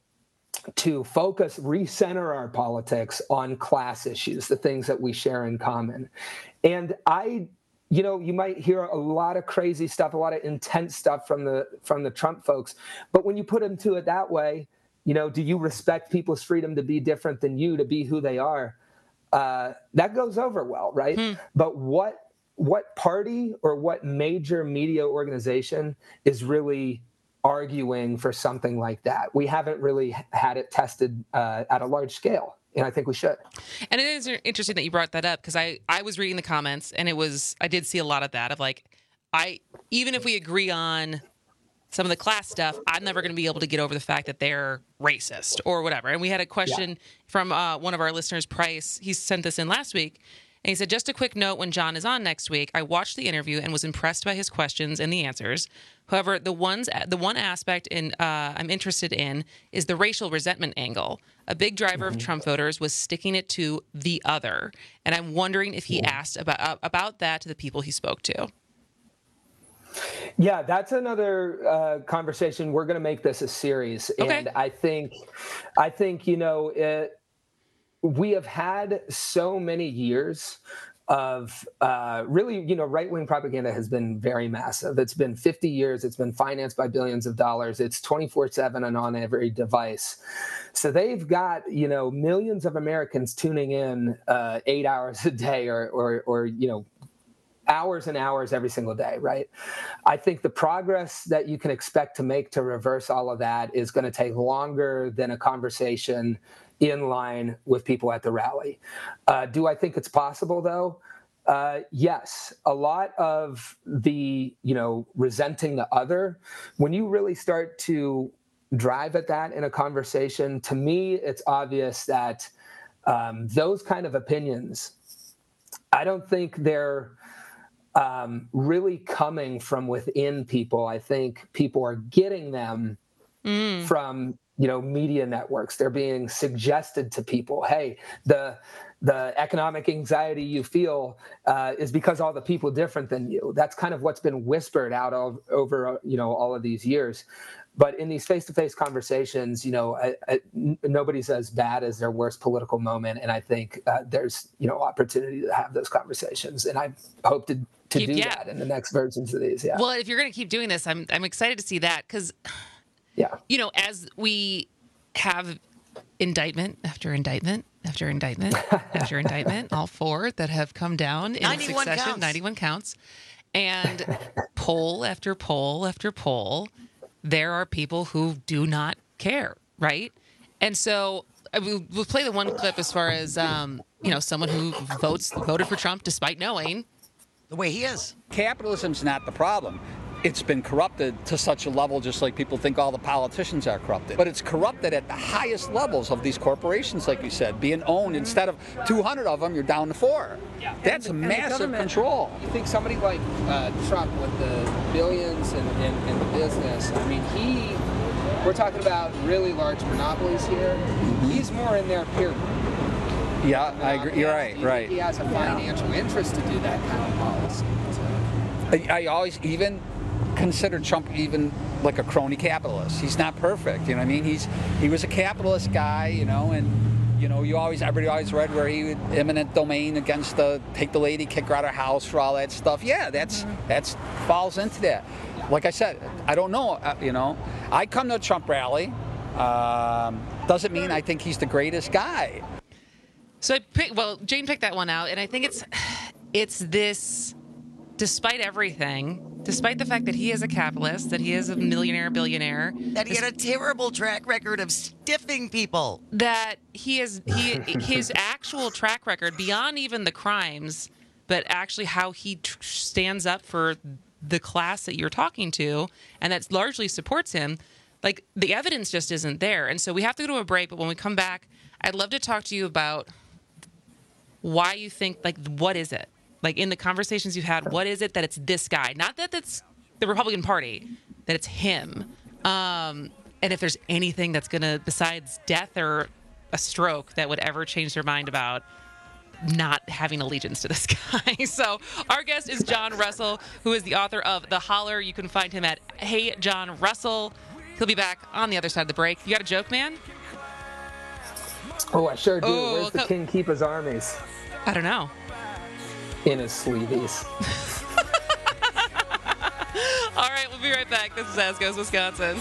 to focus, recenter our politics on class issues, the things that we share in common. And I, you know, you might hear a lot of crazy stuff, a lot of intense stuff from the from the Trump folks. But when you put them to it that way, you know, do you respect people's freedom to be different than you, to be who they are? Uh, that goes over well, right? Hmm. But what what party or what major media organization is really arguing for something like that? We haven't really had it tested uh, at a large scale, and I think we should. And it is interesting that you brought that up, because I, I was reading the comments, and it was I did see a lot of that, of like, I even if we agree on some of the class stuff, I'm never going to be able to get over the fact that they're racist or whatever. And we had a question yeah. from uh, one of our listeners, Price. He sent this in last week. And he said, just a quick note, when John is on next week, I watched the interview and was impressed by his questions and the answers. However, the ones, the one aspect in uh, I'm interested in is the racial resentment angle. A big driver mm-hmm. of Trump voters was sticking it to the other. And I'm wondering if he yeah. asked about uh, about that to the people he spoke to. Yeah, that's another uh, conversation. We're going to make this a series. Okay. And I think, I think, you know, it, we have had so many years of uh, really, you know, right-wing propaganda has been very massive. It's been fifty years. It's been financed by billions of dollars. It's twenty-four seven and on every device. So they've got, you know, millions of Americans tuning in uh, eight hours a day or, or, or, you know, hours and hours every single day, right? I think the progress that you can expect to make to reverse all of that is going to take longer than a conversation in line with people at the rally. Uh, do I think it's possible, though? Uh, yes. A lot of the, you know, resenting the other, when you really start to drive at that in a conversation, to me, it's obvious that um, those kind of opinions, I don't think they're um, really coming from within people. I think people are getting them mm. from you know, media networks. They're being suggested to people. Hey, the the economic anxiety you feel uh, is because all the people different than you. That's kind of what's been whispered out of over, you know, all of these years. But in these face-to-face conversations, you know, I, I, n- nobody's as bad as their worst political moment. And I think uh, there's, you know, opportunity to have those conversations. And I hope to, to Keep, do yeah. that in the next versions of these. Yeah. Well, if you're going to keep doing this, I'm I'm excited to see that because, yeah, you know, as we have indictment after indictment after indictment after indictment, all four that have come down in ninety-one succession, counts. ninety-one counts, and poll after poll after poll, there are people who do not care, right? And so we'll, we'll play the one clip as far as, um, you know, someone who votes voted for Trump despite knowing the way he is. Capitalism's not the problem. It's been corrupted to such a level, just like people think all the politicians are corrupted. But it's corrupted at the highest levels of these corporations, like you said, being owned. Instead of two hundred of them, you're down to four. Yeah. That's And the- a and the massive government- control. You think somebody like uh, Trump with the billions and, and, and the business, I mean, he, we're talking about really large monopolies here. Mm-hmm. He's more in their peer group. Yeah, I agree. You're right, Do you right. think he has a financial interest to do that kind of policy? I, I always even consider Trump even like a crony capitalist. He's not perfect, you know what I mean? He's he was a capitalist guy, you know, and you know, you always everybody always read where he would eminent domain against the take the lady, kick her out of her house for all that stuff. Yeah, that's that's falls into that. Like I said, I don't know, uh, you know. I come to a Trump rally. Um, doesn't mean I think he's the greatest guy. So I pick, well, Jane picked that one out, and I think it's it's this, despite everything, despite the fact that he is a capitalist, that he is a millionaire, billionaire, That he had a terrible track record of stiffing people. that he is he his actual track record beyond even the crimes, but actually how he tr- stands up for the class that you're talking to, and that largely supports him. Like the evidence just isn't there, and so we have to go to a break. But when we come back, I'd love to talk to you about why you think, like, what is it? Like, in the conversations you've had, what is it that it's this guy? Not that it's the Republican Party, that it's him. Um, and if there's anything that's going to, besides death or a stroke, that would ever change their mind about not having allegiance to this guy. So our guest is John Russell, who is the author of The Holler. You can find him at Hey John Russell. He'll be back on the other side of the break. You got a joke, man? Oh, I sure do. Oh, Where's the co- king keep his armies? I don't know. In his sleeveys. All right, we'll be right back. This is As Goes Wisconsin.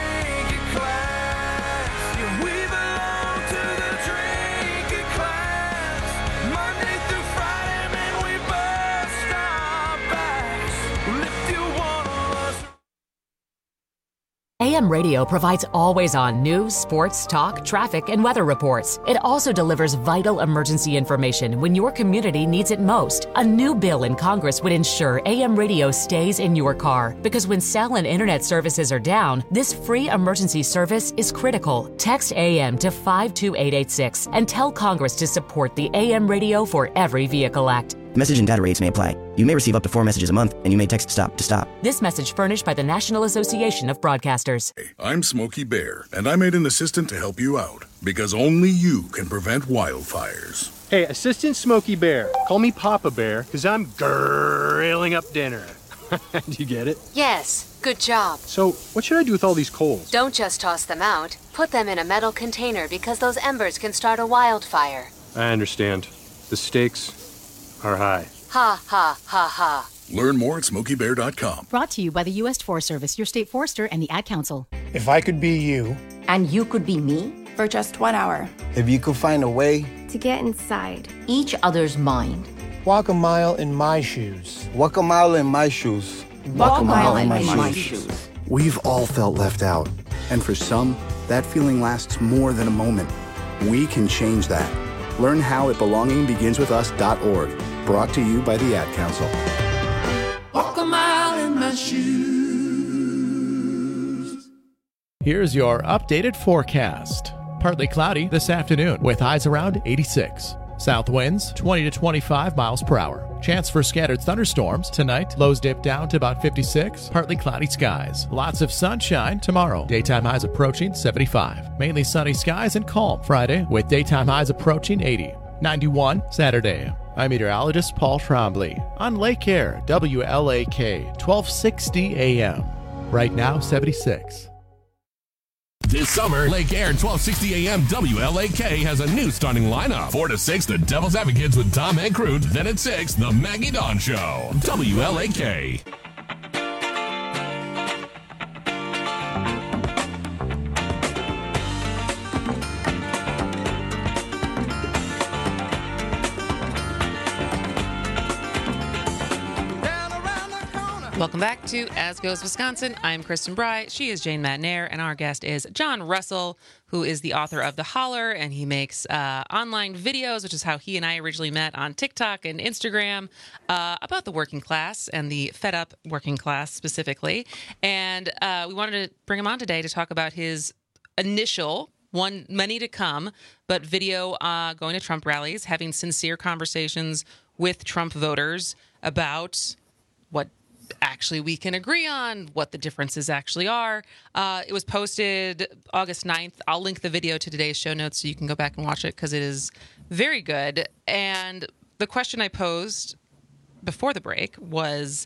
A M Radio provides always-on news, sports, talk, traffic, and weather reports. It also delivers vital emergency information when your community needs it most. A new bill in Congress would ensure A M Radio stays in your car, because when cell and internet services are down, this free emergency service is critical. Text A M to five two eight eight six and tell Congress to support the A M Radio for Every Vehicle Act. Message and data rates may apply. You may receive up to four messages a month, and you may text STOP to stop. This message furnished by the National Association of Broadcasters. I'm Smokey Bear, and I made an assistant to help you out, because only you can prevent wildfires. Hey, Assistant Smokey Bear. Call me Papa Bear, because I'm grilling up dinner. Do you get it? Yes. Good job. So, what should I do with all these coals? Don't just toss them out. Put them in a metal container because those embers can start a wildfire. I understand. The stakes are high. Ha, ha, ha, ha. Learn more at smokey bear dot com. Brought to you by the U S Forest Service, your state forester, and the Ad Council. If I could be you. And you could be me? For just one hour. If you could find a way. To get inside. Each other's mind. Walk a mile in my shoes. Walk a mile in my shoes. Walk, Walk a mile, mile in my, in my shoes. shoes. We've all felt left out. And for some, that feeling lasts more than a moment. We can change that. Learn how at belonging begins with us dot org. Brought to you by the Ad Council. Walk a mile in my shoes. Here's your updated forecast. Partly cloudy this afternoon with highs around eighty-six. South winds twenty to twenty-five miles per hour. Chance for scattered thunderstorms tonight. Lows dip down to about fifty-six. Partly cloudy skies. Lots of sunshine tomorrow. Daytime highs approaching seventy-five. Mainly sunny skies and calm Friday with daytime highs approaching eighty. ninety-one Saturday. I'm meteorologist Paul Trombley on Lake Air, W L A K, twelve sixty A M. Right now, seventy-six. This summer, Lake Air twelve sixty A M W L A K has a new starting lineup. four to six, The Devil's Advocates with Tom Hankrute. Then at six, The Maggie Dawn Show. W L A K. Welcome back to As Goes Wisconsin. I'm Kristen Bry. She is Jane Matnair, and our guest is John Russell, who is the author of The Holler, and he makes uh, online videos, which is how he and I originally met on TikTok and Instagram, uh, about the working class and the fed up working class specifically. And uh, we wanted to bring him on today to talk about his initial, one, many to come, but video uh, going to Trump rallies, having sincere conversations with Trump voters about what actually we can agree on, what the differences actually are. Uh, it was posted August ninth. I'll link the video to today's show notes so you can go back and watch it because it is very good. And the question I posed before the break was,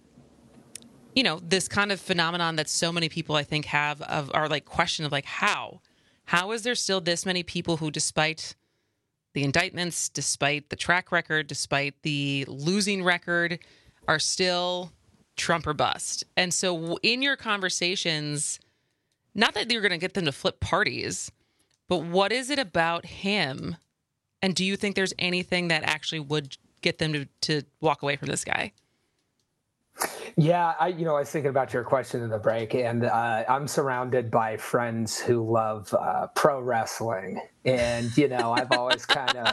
you know, this kind of phenomenon that so many people I think have of are like question of like how? How is there still this many people who, despite the indictments, despite the track record, despite the losing record, are still Trump or bust? And so in your conversations, not that you're going to get them to flip parties, but what is it about him? And do you think there's anything that actually would get them to, to walk away from this guy? Yeah, I, you know, I was thinking about your question in the break, and uh, I'm surrounded by friends who love uh, pro wrestling. And, you know, I've always kind of...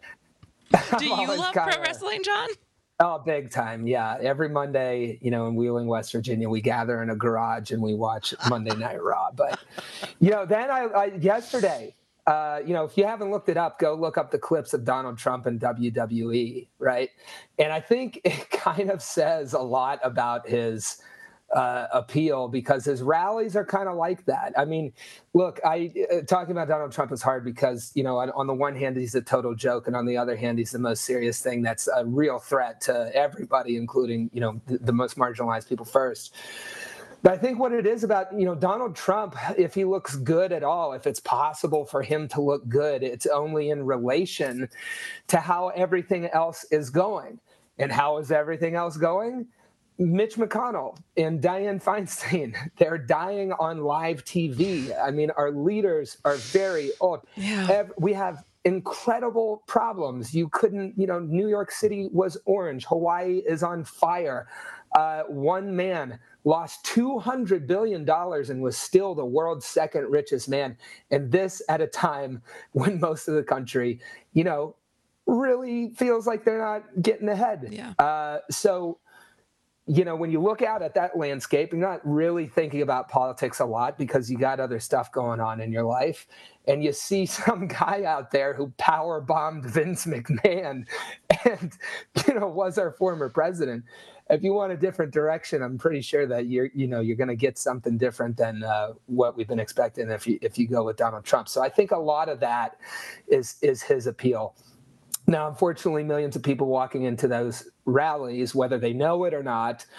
Do you love kinda, pro wrestling, John? Oh, big time. Yeah. Every Monday, you know, in Wheeling, West Virginia, we gather in a garage and we watch Monday Night Raw. But, you know, then I, I yesterday, uh, you know, if you haven't looked it up, go look up the clips of Donald Trump in W W E. Right. And I think it kind of says a lot about his uh, appeal because his rallies are kind of like that. I mean, look, I uh, talking about Donald Trump is hard because, you know, on, on the one hand, he's a total joke. And on the other hand, he's the most serious thing that's a real threat to everybody, including, you know, the, the most marginalized people first. But I think what it is about, you know, Donald Trump, if he looks good at all, if it's possible for him to look good, it's only in relation to how everything else is going. And how is everything else going? Mitch McConnell and Dianne Feinstein, they're dying on live T V. I mean, our leaders are very old. Yeah. We have incredible problems. You couldn't, you know, New York City was orange. Hawaii is on fire. Uh, one man lost two hundred billion dollars and was still the world's second richest man. And this at a time when most of the country, you know, really feels like they're not getting ahead. Yeah. Uh, so, you know, when you look out at that landscape, you're not really thinking about politics a lot because you got other stuff going on in your life. And you see some guy out there who power bombed Vince McMahon and, you know, was our former president. If you want a different direction, I'm pretty sure that you're, you know, you're going to get something different than uh, what we've been expecting if you if you go with Donald Trump. So I think a lot of that is is his appeal. Now, unfortunately, millions of people walking into those rallies, whether they know it or not,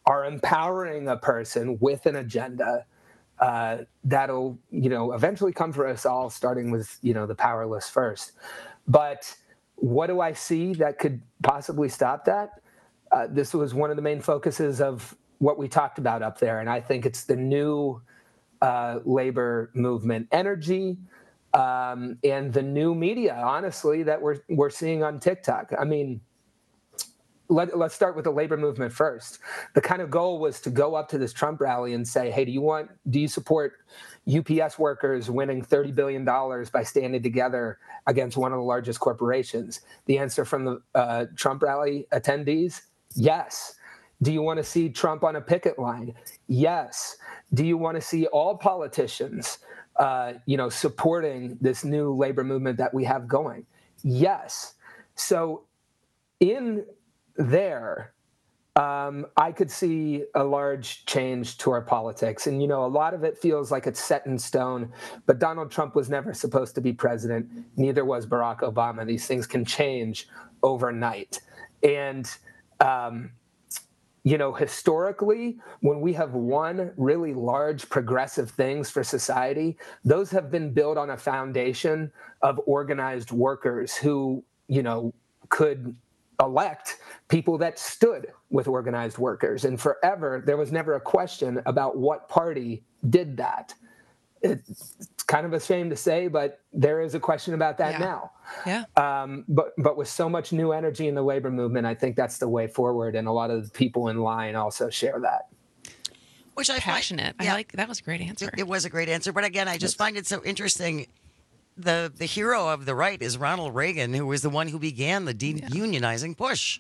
are empowering a person with an agenda uh, that'll, you know, eventually come for us all, starting with, you know, the powerless first. But what do I see that could possibly stop that? Uh, this was one of the main focuses of what we talked about up there, and I think it's the new uh, labor movement energy um, and the new media, honestly, that we're we're seeing on TikTok. I mean, let, let's start with the labor movement first. The kind of goal was to go up to this Trump rally and say, hey, do you want, do you support U P S workers winning thirty billion dollars by standing together against one of the largest corporations? The answer from the uh, Trump rally attendees, yes. Do you want to see Trump on a picket line? Yes. Do you want to see all politicians, uh, you know, supporting this new labor movement that we have going? Yes. So in there, um, I could see a large change to our politics. And, you know, a lot of it feels like it's set in stone, but Donald Trump was never supposed to be president. Neither was Barack Obama. These things can change overnight. And, um, you know, historically, when we have won really large progressive things for society, those have been built on a foundation of organized workers who, you know, could elect people that stood with organized workers. And forever, there was never a question about what party did that. It's kind of a shame to say, but there is a question about that yeah. now. Yeah. Um, but but with so much new energy in the labor movement, I think that's the way forward. And a lot of the people in line also share that. Which I Passionate. Find, yeah, I like that was a great answer. It, it was a great answer. But again, I just find it so interesting. The the hero of the right is Ronald Reagan, who was the one who began the de-unionizing push.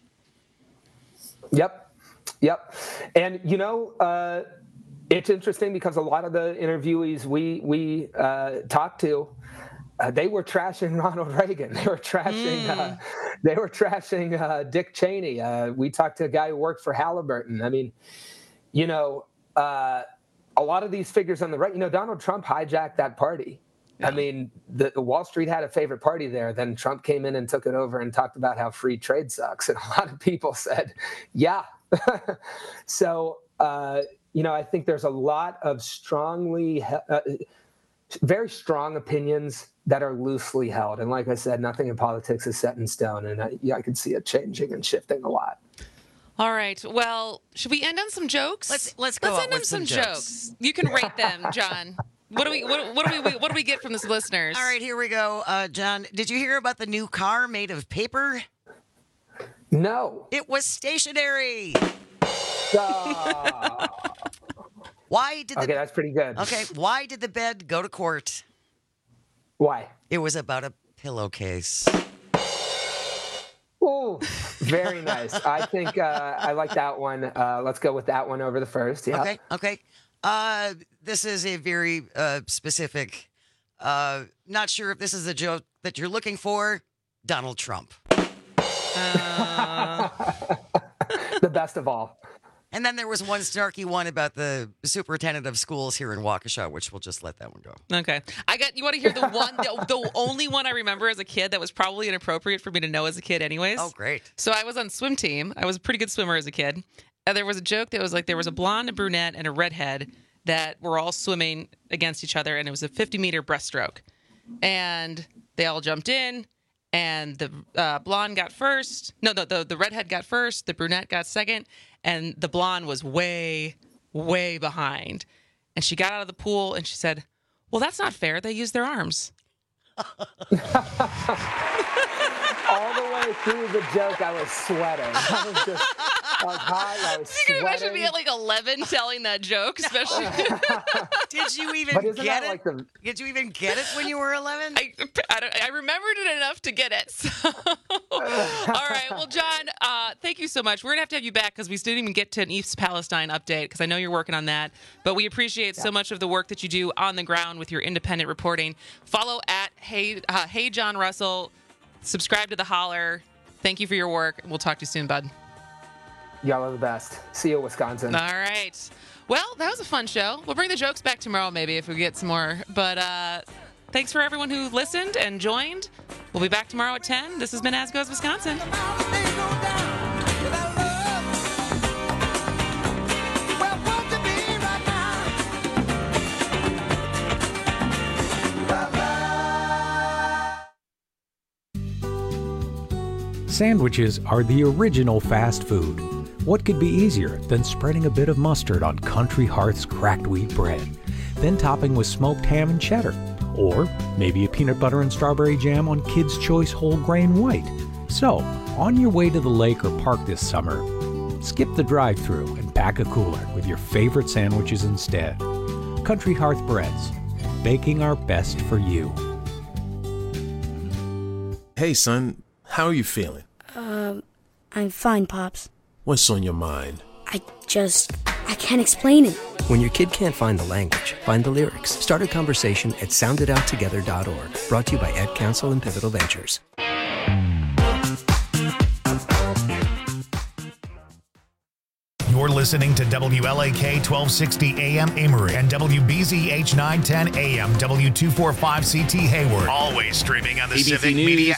Yep. Yep. And, you know, uh, it's interesting because a lot of the interviewees we we uh, talked to, uh, they were trashing Ronald Reagan. They were trashing. Mm. Uh, they were trashing uh, Dick Cheney. Uh, we talked to a guy who worked for Halliburton. I mean, you know, uh, a lot of these figures on the right. You know, Donald Trump hijacked that party. Yeah. I mean, the, the Wall Street had a favorite party there. Then Trump came in and took it over and talked about how free trade sucks. And a lot of people said, "Yeah." so. Uh, You know, I think there's a lot of strongly, uh, very strong opinions that are loosely held. And like I said, nothing in politics is set in stone. And I, yeah, I can see it changing and shifting a lot. All right. Well, should we end on some jokes? Let's let's go let's out end on with some, some jokes. jokes. You can rate them, John. What do we what, what do we what do we get from the listeners? All right, here we go. Uh, John, did you hear about the new car made of paper? No. It was stationary. Uh, why did the, okay, that's pretty good. Okay, why did the bed go to court? Why? It was about a pillowcase. Oh, very nice. I think uh, I like that one. Uh, let's go with that one over the first. Yeah. Okay. Okay. Uh, this is a very uh, specific. Uh, not sure if this is the joke that you're looking for. Donald Trump. Uh... the best of all. And then there was one snarky one about the superintendent of schools here in Waukesha, which we'll just let that one go. Okay. I got. You want to hear the one, the, the only one I remember as a kid that was probably inappropriate for me to know as a kid anyways? Oh, great. So I was on swim team. I was a pretty good swimmer as a kid. And there was a joke that was like there was a blonde, a brunette, and a redhead that were all swimming against each other, and it was a fifty meter breaststroke. And they all jumped in. And the uh, blonde got first. No, the, the the redhead got first. The brunette got second. And the blonde was way, way behind. And she got out of the pool and she said, well, that's not fair. They use their arms. All the way through the joke, I was sweating. I was just, I was hot, I was You can sweating. imagine me at like eleven telling that joke, especially. Did you even But isn't get that it? like the- Did you even get it when you were eleven? I, I, don't- I remembered it enough to get it. So. All right. Well, John, uh, thank you so much. We're going to have to have you back because we didn't even get to an East Palestine update because I know you're working on that. But we appreciate so much of the work that you do on the ground with your independent reporting. Follow at Hey, uh, hey John Russell. Subscribe to The Holler. Thank you for your work. We'll talk to you soon, bud. Y'all are the best. See you, Wisconsin. All right. Well, that was a fun show. We'll bring the jokes back tomorrow maybe if we get some more. But uh, thanks for everyone who listened and joined. We'll be back tomorrow at ten. This has been As Goes Wisconsin. Sandwiches are the original fast food. What could be easier than spreading a bit of mustard on Country Hearth's cracked wheat bread, then topping with smoked ham and cheddar, or maybe a peanut butter and strawberry jam on Kids' Choice whole grain white. So, on your way to the lake or park this summer, skip the drive-thru and pack a cooler with your favorite sandwiches instead. Country Hearth Breads, baking our best for you. Hey, son, how are you feeling? Um, I'm fine, Pops. What's on your mind? I just, I can't explain it. When your kid can't find the language, find the lyrics. Start a conversation at sound it out together dot org. Brought to you by Ad Council and Pivotal Ventures. You're listening to W L A K twelve sixty A M Amory and W B Z H nine ten A M W two forty-five C T Hayward. Always streaming on the A B C Civic News, Media